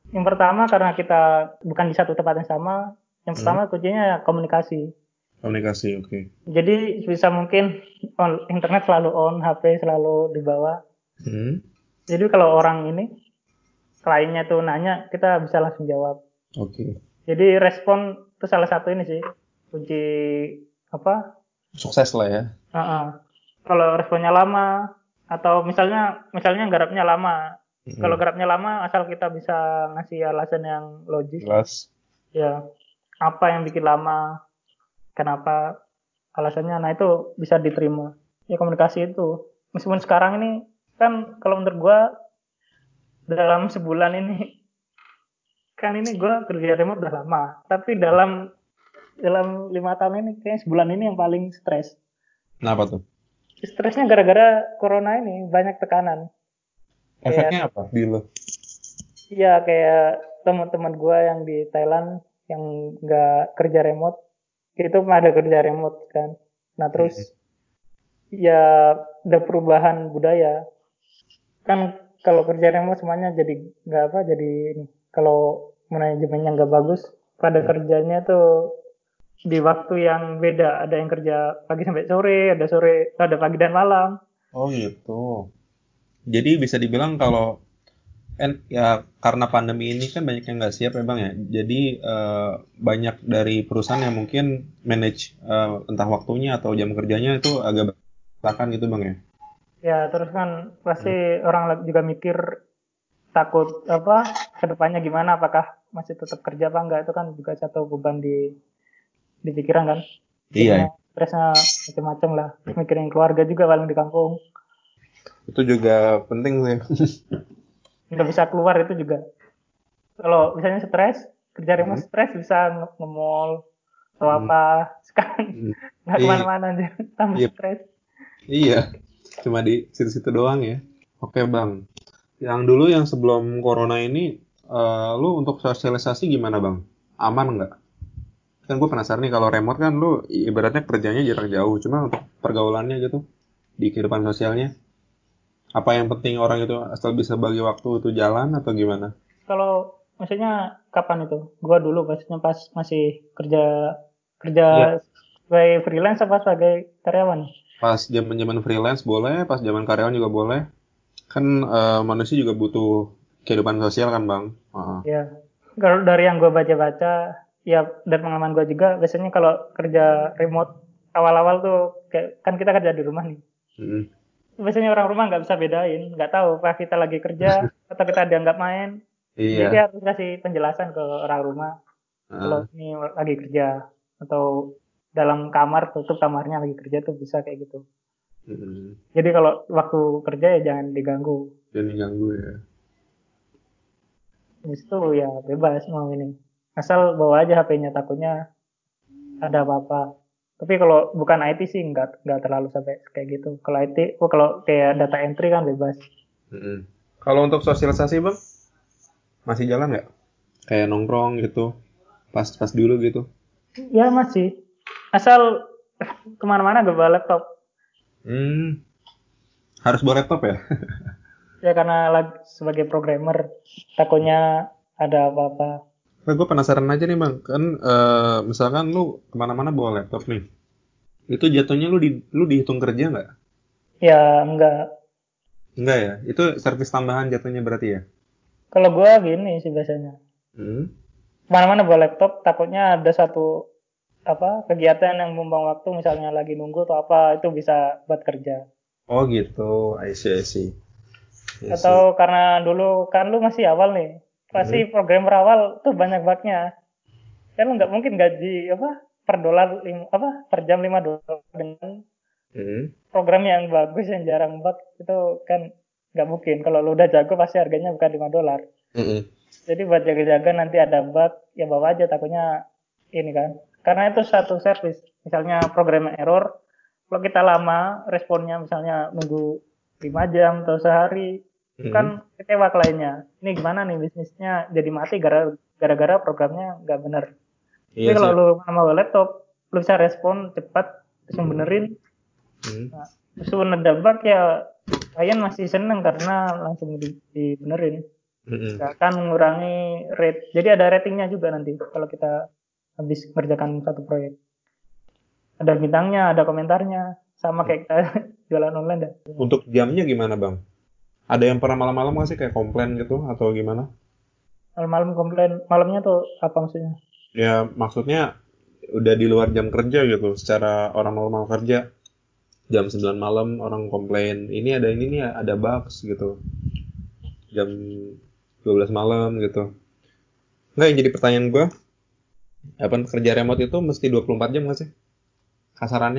[SPEAKER 2] Yang pertama karena kita bukan di satu tempat yang sama. Yang
[SPEAKER 1] Hmm,
[SPEAKER 2] pertama kuncinya ya komunikasi.
[SPEAKER 1] komunikasi, oke.
[SPEAKER 2] Jadi sebisa mungkin on- internet selalu on, H P selalu dibawa.
[SPEAKER 1] Hmm,
[SPEAKER 2] Jadi kalau orang ini kliennya tuh nanya, kita bisa langsung jawab.
[SPEAKER 1] oke.
[SPEAKER 2] Jadi respon itu salah satu ini sih kunci apa?
[SPEAKER 1] Sukses lah ya.
[SPEAKER 2] Uh-uh. Kalau responnya lama atau misalnya misalnya garapnya lama. Kalau
[SPEAKER 1] Hmm,
[SPEAKER 2] garapnya lama asal kita bisa ngasih alasan yang logis,
[SPEAKER 1] jelas.
[SPEAKER 2] ya apa yang bikin lama, kenapa alasannya, nah itu bisa diterima. Ya komunikasi itu. Meskipun sekarang ini kan kalau menurut gua dalam sebulan ini kan ini gua kerja remote udah lama, tapi dalam dalam lima tahun ini kayak sebulan ini yang paling stres.
[SPEAKER 1] Kenapa tuh?
[SPEAKER 2] Stresnya gara-gara corona ini banyak tekanan. Kayak
[SPEAKER 1] Efeknya apa di lo?
[SPEAKER 2] ya kayak teman-teman gua yang di Thailand yang nggak kerja remote itu ada kerja remote kan. Nah terus
[SPEAKER 1] Hmm,
[SPEAKER 2] ya ada perubahan budaya kan kalau kerja remote semuanya jadi nggak apa jadi ini kalau manajemennya nggak bagus pada
[SPEAKER 1] hmm.
[SPEAKER 2] kerjanya tuh di waktu yang beda ada yang kerja pagi sampai sore ada sore ada pagi dan malam.
[SPEAKER 1] Oh gitu. Jadi bisa dibilang kalau kan ya karena pandemi ini kan banyak yang nggak siap ya bang ya. Jadi eh, banyak dari perusahaan yang mungkin manage eh, entah waktunya atau jam kerjanya itu agak berantakan gitu bang ya.
[SPEAKER 2] Ya terus kan pasti
[SPEAKER 1] Hmm.
[SPEAKER 2] orang juga mikir takut apa kedepannya gimana apakah masih tetap kerja apa enggak itu kan juga satu beban di di pikiran kan
[SPEAKER 1] Iya,
[SPEAKER 2] jadinya stresnya macam-macam lah mikirin keluarga juga paling di kampung
[SPEAKER 1] itu juga penting sih.
[SPEAKER 2] nggak bisa keluar itu juga kalau misalnya stres kerja
[SPEAKER 1] Hmm.
[SPEAKER 2] remote stres bisa nge- nge-mall atau
[SPEAKER 1] Hmm.
[SPEAKER 2] apa sekarang
[SPEAKER 1] Hmm.
[SPEAKER 2] nggak
[SPEAKER 1] Iya,
[SPEAKER 2] kemana-mana aja tambah
[SPEAKER 1] iya,
[SPEAKER 2] stres.
[SPEAKER 1] iya. Cuma di situ-situ doang ya. Oke bang. Yang dulu yang sebelum corona ini, eh, lu untuk sosialisasi gimana bang? Aman nggak? Kan gue penasaran nih kalau remote kan lu ibaratnya kerjanya jarak jauh, cuma untuk pergaulannya gitu di kehidupan sosialnya, apa yang penting orang itu asal bisa bagi waktu itu jalan atau gimana?
[SPEAKER 2] Kalau maksudnya kapan itu gua dulu pastinya pas masih kerja kerja
[SPEAKER 1] Iya.
[SPEAKER 2] sebagai freelance apa sebagai karyawan.
[SPEAKER 1] Pas zaman-zaman freelance boleh, pas zaman karyawan juga boleh. Kan eh, manusia juga butuh kehidupan sosial kan bang. Heeh.
[SPEAKER 2] Ya kalau dari yang gue baca-baca ya dan pengalaman gue juga biasanya kalau kerja remote awal-awal tuh kayak kan kita kerja di rumah nih
[SPEAKER 1] Mm-mm.
[SPEAKER 2] biasanya orang rumah nggak bisa bedain nggak tahu apa kita lagi kerja atau kita dianggap main jadi
[SPEAKER 1] Iya.
[SPEAKER 2] dia harus kasih penjelasan ke orang rumah kalau
[SPEAKER 1] Heeh.
[SPEAKER 2] ini lagi kerja atau dalam kamar tutup kamarnya lagi kerja tuh bisa kayak gitu
[SPEAKER 1] Mm-mm.
[SPEAKER 2] jadi kalau waktu kerja ya jangan diganggu
[SPEAKER 1] Jangan diganggu ya.
[SPEAKER 2] habis itu ya bebas mau ini asal bawa aja H P-nya takutnya ada apa-apa. Tapi kalau bukan I T sih nggak nggak terlalu sampai kayak gitu. Kalau I T, oh kalau kayak data entry kan bebas.
[SPEAKER 1] Mm-mm. Kalau untuk sosialisasi bang, masih jalan nggak? Kayak nongkrong gitu, pas-pas dulu gitu.
[SPEAKER 2] Ya masih. Asal kemana-mana gak bawa laptop.
[SPEAKER 1] Hmm, harus bawa laptop ya?
[SPEAKER 2] Ya karena lagi sebagai programmer takutnya ada apa-apa.
[SPEAKER 1] Nah, gue penasaran aja nih bang, kan eh, misalkan lu kemana-mana bawa laptop nih, itu jatuhnya lu di, lu dihitung kerja nggak?
[SPEAKER 2] Ya enggak.
[SPEAKER 1] Enggak ya, itu servis tambahan jatuhnya berarti ya?
[SPEAKER 2] Kalau gua gini sih biasanya.
[SPEAKER 1] Hmm.
[SPEAKER 2] Kemana-mana bawa laptop takutnya ada satu apa kegiatan yang membuang waktu misalnya lagi nunggu atau apa itu bisa buat kerja.
[SPEAKER 1] Oh gitu, I see, I see, I
[SPEAKER 2] Atau
[SPEAKER 1] see.
[SPEAKER 2] karena dulu kan lu masih awal nih pasti
[SPEAKER 1] Hmm.
[SPEAKER 2] programmer awal tuh banyak bugnya kan lu nggak mungkin gaji apa per dolar lim- apa per jam lima dolar dengan
[SPEAKER 1] Hmm.
[SPEAKER 2] program yang bagus yang jarang bug itu kan nggak mungkin kalau lu udah jago pasti harganya bukan lima dolar
[SPEAKER 1] Hmm.
[SPEAKER 2] jadi buat jaga-jaga nanti ada bug ya bawa aja takutnya ini kan karena itu satu service misalnya program error kalau kita lama responnya misalnya nunggu lima jam atau sehari kan
[SPEAKER 1] Hmm.
[SPEAKER 2] kecewa kliennya ini gimana nih bisnisnya jadi mati gara- gara-gara programnya nggak bener tapi
[SPEAKER 1] Iya
[SPEAKER 2] kalau
[SPEAKER 1] sih.
[SPEAKER 2] lu sama laptop lu bisa respon cepat bisa benerin
[SPEAKER 1] Hmm.
[SPEAKER 2] nah, terus ada bug ya klien masih seneng karena langsung di- dibenerin
[SPEAKER 1] Mm-mm.
[SPEAKER 2] Akan mengurangi rate. Jadi ada ratingnya juga nanti kalau kita habis mengerjakan satu proyek. Ada bintangnya, ada komentarnya, sama kayak kita jualan online dah.
[SPEAKER 1] Untuk jamnya gimana bang? Ada yang pernah malam-malam nggak sih kayak komplain gitu atau gimana?
[SPEAKER 2] Malam-malam komplain, malamnya tuh apa maksudnya?
[SPEAKER 1] Ya maksudnya udah di luar jam kerja gitu. Secara orang normal kerja jam sembilan malam orang komplain. Ini ada ini nih ada bugs gitu. Jam dua belas malam gitu. Nggak yang jadi pertanyaan gue, apa kerja remote itu mesti dua puluh empat jam nggak sih? Kasarannya?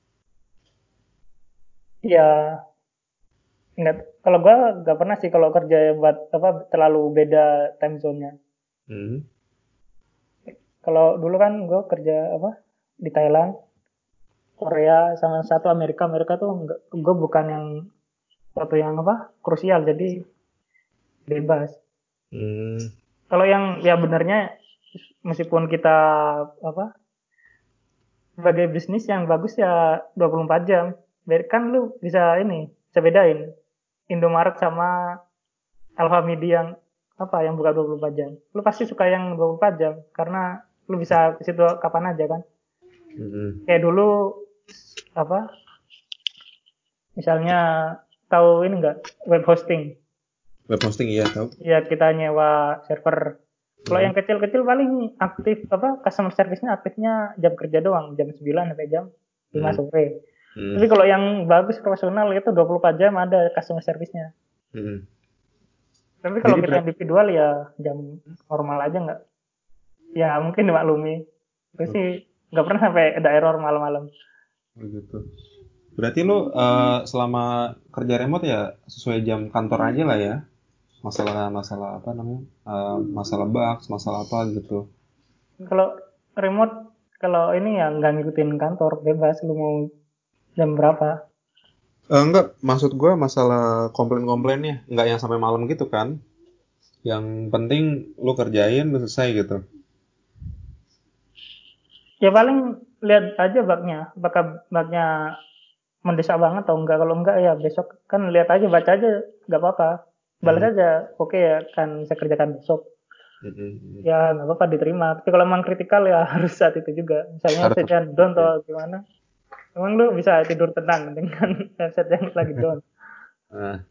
[SPEAKER 2] Iya, ingat. Kalau gua nggak pernah sih kalau kerja buat apa terlalu beda time zone-nya.
[SPEAKER 1] Hmm.
[SPEAKER 2] Kalau dulu kan gua kerja apa di Thailand, Korea, sama satu Amerika. Amerika tuh nggak, gue bukan yang satu yang apa krusial, jadi bebas.
[SPEAKER 1] Hmm.
[SPEAKER 2] Kalau yang ya benernya meskipun kita apa sebagai bisnis yang bagus ya dua puluh empat jam. Kan lu bisa ini, bisa bedain Indomaret sama Alfamidi yang apa yang buka dua puluh empat jam. Lu pasti suka yang dua puluh empat jam karena lu bisa ke situ kapan aja kan.
[SPEAKER 1] Hmm.
[SPEAKER 2] Kayak dulu apa misalnya tahu ini enggak web hosting.
[SPEAKER 1] Web hosting iya tahu.
[SPEAKER 2] Ya kita nyewa server. Kalau
[SPEAKER 1] Hmm.
[SPEAKER 2] yang kecil-kecil paling aktif apa customer service-nya aktifnya jam kerja doang, jam sembilan sampai jam lima
[SPEAKER 1] Hmm.
[SPEAKER 2] sore.
[SPEAKER 1] Hmm.
[SPEAKER 2] Tapi kalau yang bagus profesional itu dua puluh empat jam ada customer service-nya.
[SPEAKER 1] Hmm.
[SPEAKER 2] Tapi kalau
[SPEAKER 1] Jadi
[SPEAKER 2] kita
[SPEAKER 1] berat.
[SPEAKER 2] individual ya jam normal aja nggak. Ya mungkin dimaklumi. Terus
[SPEAKER 1] Oh,
[SPEAKER 2] sih nggak pernah sampai ada error malam-malam.
[SPEAKER 1] gitu. Berarti lu eh, selama kerja remote ya sesuai jam kantor aja lah ya. Masalah masalah apa namanya? Eh, masalah bugs, masalah apa gitu.
[SPEAKER 2] Kalau remote, kalau ini ya nggak ngikutin kantor, bebas lu mau jam berapa.
[SPEAKER 1] Eh, enggak, maksud gue masalah komplain-komplainnya enggak yang sampai malam gitu kan. Yang penting lu kerjain lu selesai gitu.
[SPEAKER 2] Ya paling lihat aja bugnya, bakal bugnya mendesak banget atau enggak. Kalau enggak ya besok kan lihat aja, baca aja, nggak apa-apa. Balas
[SPEAKER 1] Hmm.
[SPEAKER 2] aja, oke ya kan saya kerjakan besok.
[SPEAKER 1] Hmm.
[SPEAKER 2] Ya nggak apa-apa diterima. Tapi kalau memang kritikal ya harus saat itu juga. Misalnya
[SPEAKER 1] Harus
[SPEAKER 2] headsetnya down
[SPEAKER 1] ya.
[SPEAKER 2] atau gimana. Emang lu bisa tidur tenang dengan headset yang lagi down.
[SPEAKER 1] Nah,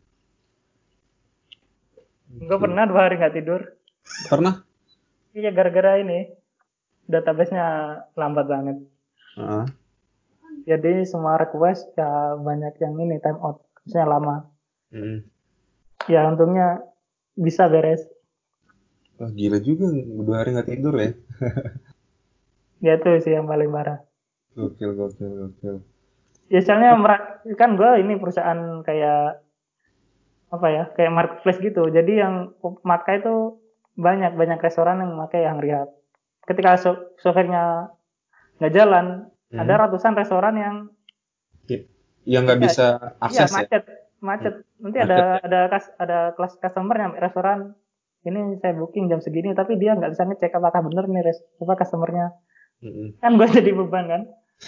[SPEAKER 2] Gue
[SPEAKER 1] oke.
[SPEAKER 2] pernah dua hari nggak tidur.
[SPEAKER 1] Pernah?
[SPEAKER 2] Iya gara-gara ini database-nya lambat banget.
[SPEAKER 1] Heeh.
[SPEAKER 2] Jadi semua request ya banyak yang ini time out. Misalnya lama.
[SPEAKER 1] Hmm.
[SPEAKER 2] Ya untungnya bisa beres.
[SPEAKER 1] Wah, gila juga dua hari nggak tidur ya.
[SPEAKER 2] Ya itu sih yang paling parah.
[SPEAKER 1] Gokil, gokil, gokil.
[SPEAKER 2] Ya soalnya kan gue ini perusahaan kayak apa ya kayak marketplace gitu. Jadi yang pakai itu banyak banyak restoran yang pakai yang Rehab. Ketika so- softwarenya nggak jalan, ada
[SPEAKER 1] Hmm.
[SPEAKER 2] ratusan restoran yang
[SPEAKER 1] Ya- Yang nggak
[SPEAKER 2] iya
[SPEAKER 1] bisa
[SPEAKER 2] iya
[SPEAKER 1] akses ya.
[SPEAKER 2] macet
[SPEAKER 1] Hmm.
[SPEAKER 2] macet. Nanti ada
[SPEAKER 1] Macet ya.
[SPEAKER 2] ada kas, ada kelas customer yang restoran ini saya booking jam segini tapi dia nggak bisa ngecek apakah bener nih res apa customernya.
[SPEAKER 1] Hmm.
[SPEAKER 2] Kan gue jadi beban kan.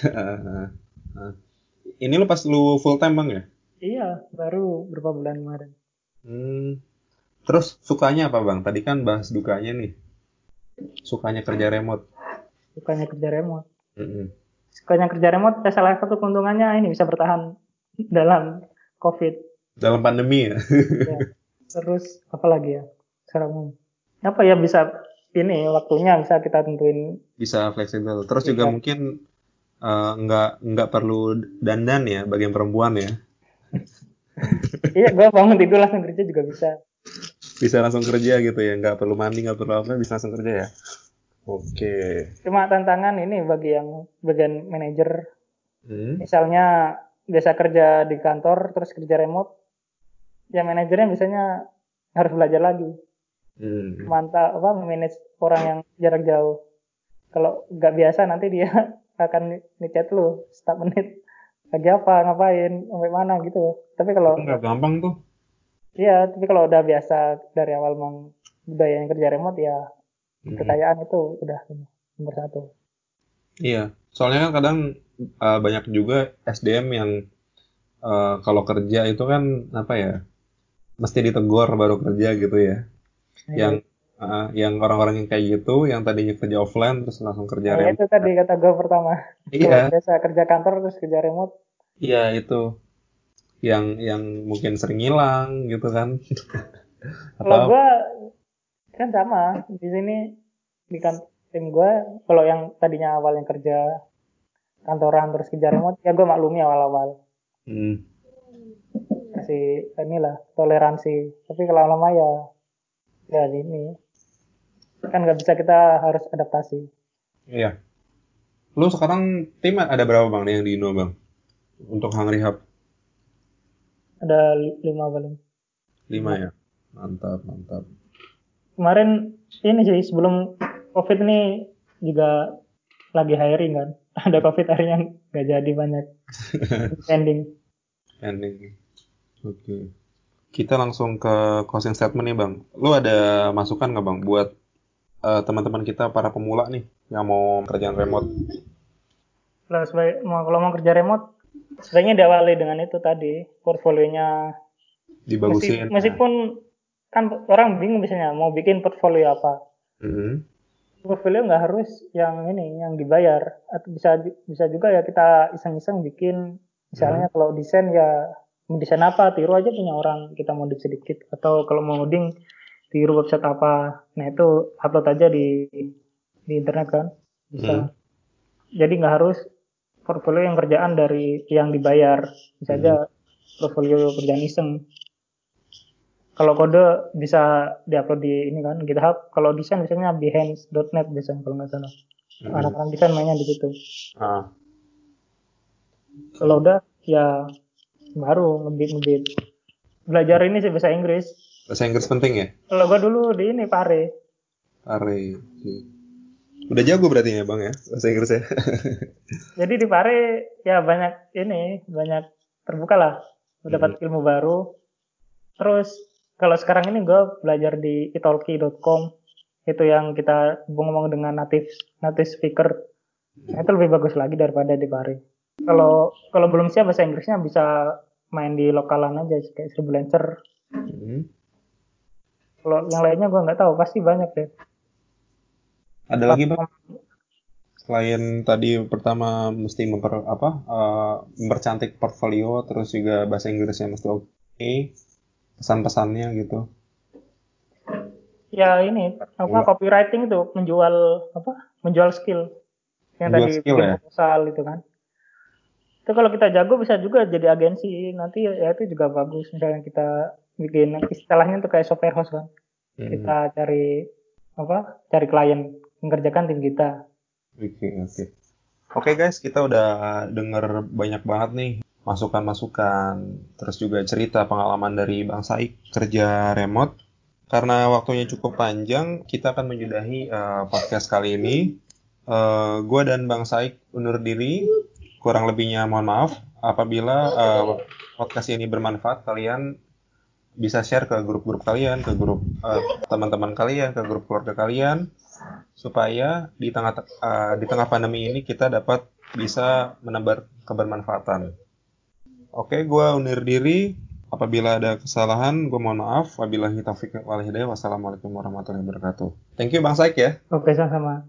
[SPEAKER 1] Ini lu pas lu full time bang ya?
[SPEAKER 2] Iya baru berapa bulan kemarin.
[SPEAKER 1] Hmm. Terus sukanya apa bang? Tadi kan bahas dukanya nih. Sukanya kerja remote.
[SPEAKER 2] Bukannya kerja remote.
[SPEAKER 1] Mm-mm.
[SPEAKER 2] Sukanya kerja remote, ya salah satu keuntungannya ini bisa bertahan dalam COVID.
[SPEAKER 1] Dalam pandemi ya.
[SPEAKER 2] Ya. Terus apa lagi ya? Sekarang apa ya bisa ini waktunya bisa kita tentuin.
[SPEAKER 1] Bisa fleksibel. Terus juga
[SPEAKER 2] Iya,
[SPEAKER 1] mungkin eh, nggak nggak perlu dandan ya bagian perempuan ya.
[SPEAKER 2] iya gue bangun tidur langsung kerja juga bisa.
[SPEAKER 1] Bisa langsung kerja gitu ya. Nggak perlu mandi, nggak perlu apa, bisa langsung kerja ya. Oke.
[SPEAKER 2] Cuma tantangan ini bagi yang bagian manajer,
[SPEAKER 1] Hmm.
[SPEAKER 2] misalnya biasa kerja di kantor terus kerja remote, ya manajernya biasanya harus belajar lagi.
[SPEAKER 1] Hmm.
[SPEAKER 2] Mantap apa manage orang yang jarak jauh. Kalau nggak biasa nanti dia akan ngechat lu setiap menit lagi apa ngapain sampai mana gitu. Tapi kalau
[SPEAKER 1] Itu nggak gampang tuh.
[SPEAKER 2] iya tapi kalau udah biasa dari awal memang budaya yang kerja remote ya
[SPEAKER 1] Hmm.
[SPEAKER 2] kepercayaan itu udah nomor satu.
[SPEAKER 1] Iya. Soalnya kan kadang eh, banyak juga S D M yang eh, kalau kerja itu kan apa ya, mesti ditegur baru kerja gitu ya.
[SPEAKER 2] Nah,
[SPEAKER 1] Yang
[SPEAKER 2] itu.
[SPEAKER 1] uh, yang orang-orang yang kayak gitu, yang tadinya kerja offline terus langsung kerja
[SPEAKER 2] Nah,
[SPEAKER 1] remote.
[SPEAKER 2] itu tadi kata gue pertama. Kalau
[SPEAKER 1] Iya,
[SPEAKER 2] biasa kerja kantor terus kerja remote.
[SPEAKER 1] iya itu yang yang mungkin sering hilang gitu kan.
[SPEAKER 2] Kalau
[SPEAKER 1] Atau
[SPEAKER 2] gue kan sama di sini di kan tim gue. Kalau yang tadinya awalnya kerja kantoran terus kerja remote, ya gue maklumi awal-awal
[SPEAKER 1] hmm,
[SPEAKER 2] kasih inilah toleransi. Tapi kalau lama ya ya ini kan nggak bisa, kita harus adaptasi.
[SPEAKER 1] iya. Lu sekarang tim ada berapa bang yang di Indo bang untuk Hang Rehab?
[SPEAKER 2] Ada lima paling.
[SPEAKER 1] Lima
[SPEAKER 2] Lima.
[SPEAKER 1] ya. Mantap, mantap.
[SPEAKER 2] Kemarin ini sih sebelum COVID ini juga lagi hiring kan. Ada COVID akhirnya nggak jadi banyak pending.
[SPEAKER 1] Ending. Oke. Kita langsung ke closing statement nih bang. Lu ada masukan nggak bang buat eh, teman-teman kita para pemula nih yang mau kerjaan remote?
[SPEAKER 2] Kalau sebagai, mau kalau mau kerja remote sebaiknya diawali dengan itu tadi, portfolionya. Meski,
[SPEAKER 1] Dibagusin ya.
[SPEAKER 2] meskipun kan orang bingung misalnya mau bikin portfolio apa.
[SPEAKER 1] Mhm.
[SPEAKER 2] Portfolio nggak harus yang ini yang dibayar, atau bisa bisa juga ya kita iseng-iseng bikin, misalnya
[SPEAKER 1] Mhm.
[SPEAKER 2] kalau desain ya mau desain apa tiru aja punya orang, kita modif sedikit, atau kalau mau ngoding tiru website apa, nah itu upload aja di di internet kan bisa.
[SPEAKER 1] Mhm.
[SPEAKER 2] Jadi nggak harus portfolio yang kerjaan dari yang dibayar, bisa aja
[SPEAKER 1] Mhm.
[SPEAKER 2] portfolio kerjaan iseng. Kalau kode bisa diupload di ini kan GitHub. Kalau desain biasanya behance dot net biasanya kalau nggak salah.
[SPEAKER 1] Mhm.
[SPEAKER 2] Anak-anak desain mainnya di situ.
[SPEAKER 1] Ah,
[SPEAKER 2] Kalau udah ya baru ngebit ngebit. Belajar ini sih bahasa Inggris.
[SPEAKER 1] bahasa Inggris penting ya?
[SPEAKER 2] Kalau gua dulu di ini Pare.
[SPEAKER 1] Are. Udah jago berarti ya bang ya bahasa Inggrisnya.
[SPEAKER 2] Jadi di Pare ya banyak ini, banyak terbuka lah.
[SPEAKER 1] Mhm.
[SPEAKER 2] Mendapat ilmu baru. Terus kalau sekarang ini gue belajar di italki dot com. Itu yang kita ngomong dengan native native speaker. Nah, itu lebih bagus lagi daripada di Pare. Kalau kalau belum siap bahasa Inggrisnya bisa main di lokalan aja kayak Freelancer.
[SPEAKER 1] Mhm.
[SPEAKER 2] Kalau yang lainnya gue nggak tahu, pasti banyak deh.
[SPEAKER 1] Ada lagi bang?
[SPEAKER 2] Platform.
[SPEAKER 1] Selain tadi pertama mesti memper apa eh, mempercantik portfolio, terus juga bahasa Inggrisnya mesti oke, pesan-pesannya gitu.
[SPEAKER 2] Ya ini apa
[SPEAKER 1] Pemula.
[SPEAKER 2] copywriting itu menjual apa? Menjual skill yang
[SPEAKER 1] Jual
[SPEAKER 2] tadi
[SPEAKER 1] skill
[SPEAKER 2] bikin
[SPEAKER 1] ya.
[SPEAKER 2] proposal itu kan. Itu kalau kita jago bisa juga jadi agensi nanti, ya itu juga bagus. Misalnya kita bikin istilahnya tuh kayak software house kan.
[SPEAKER 1] Mhm.
[SPEAKER 2] Kita cari apa? Cari klien mengerjakan tim kita.
[SPEAKER 1] Oke, oke. Oke guys, kita udah denger banyak banget nih masukan-masukan, terus juga cerita pengalaman dari Bang Saik kerja remote. Karena waktunya cukup panjang, kita akan menyudahi eh, podcast kali ini. Eh gue dan Bang Saik undur diri. Kurang lebihnya mohon maaf. Apabila eh, podcast ini bermanfaat, kalian bisa share ke grup-grup kalian, ke grup eh, teman-teman kalian, ke grup keluarga kalian, supaya di tengah eh, di tengah pandemi ini kita dapat bisa menebar kebermanfaatan. Oke, gue undur diri. Apabila ada kesalahan, gue mohon maaf. Wabillahi taufiq wal hidayah. Wassalamualaikum warahmatullahi wabarakatuh. Thank you Bang Saik ya.
[SPEAKER 2] Oke, sama-sama.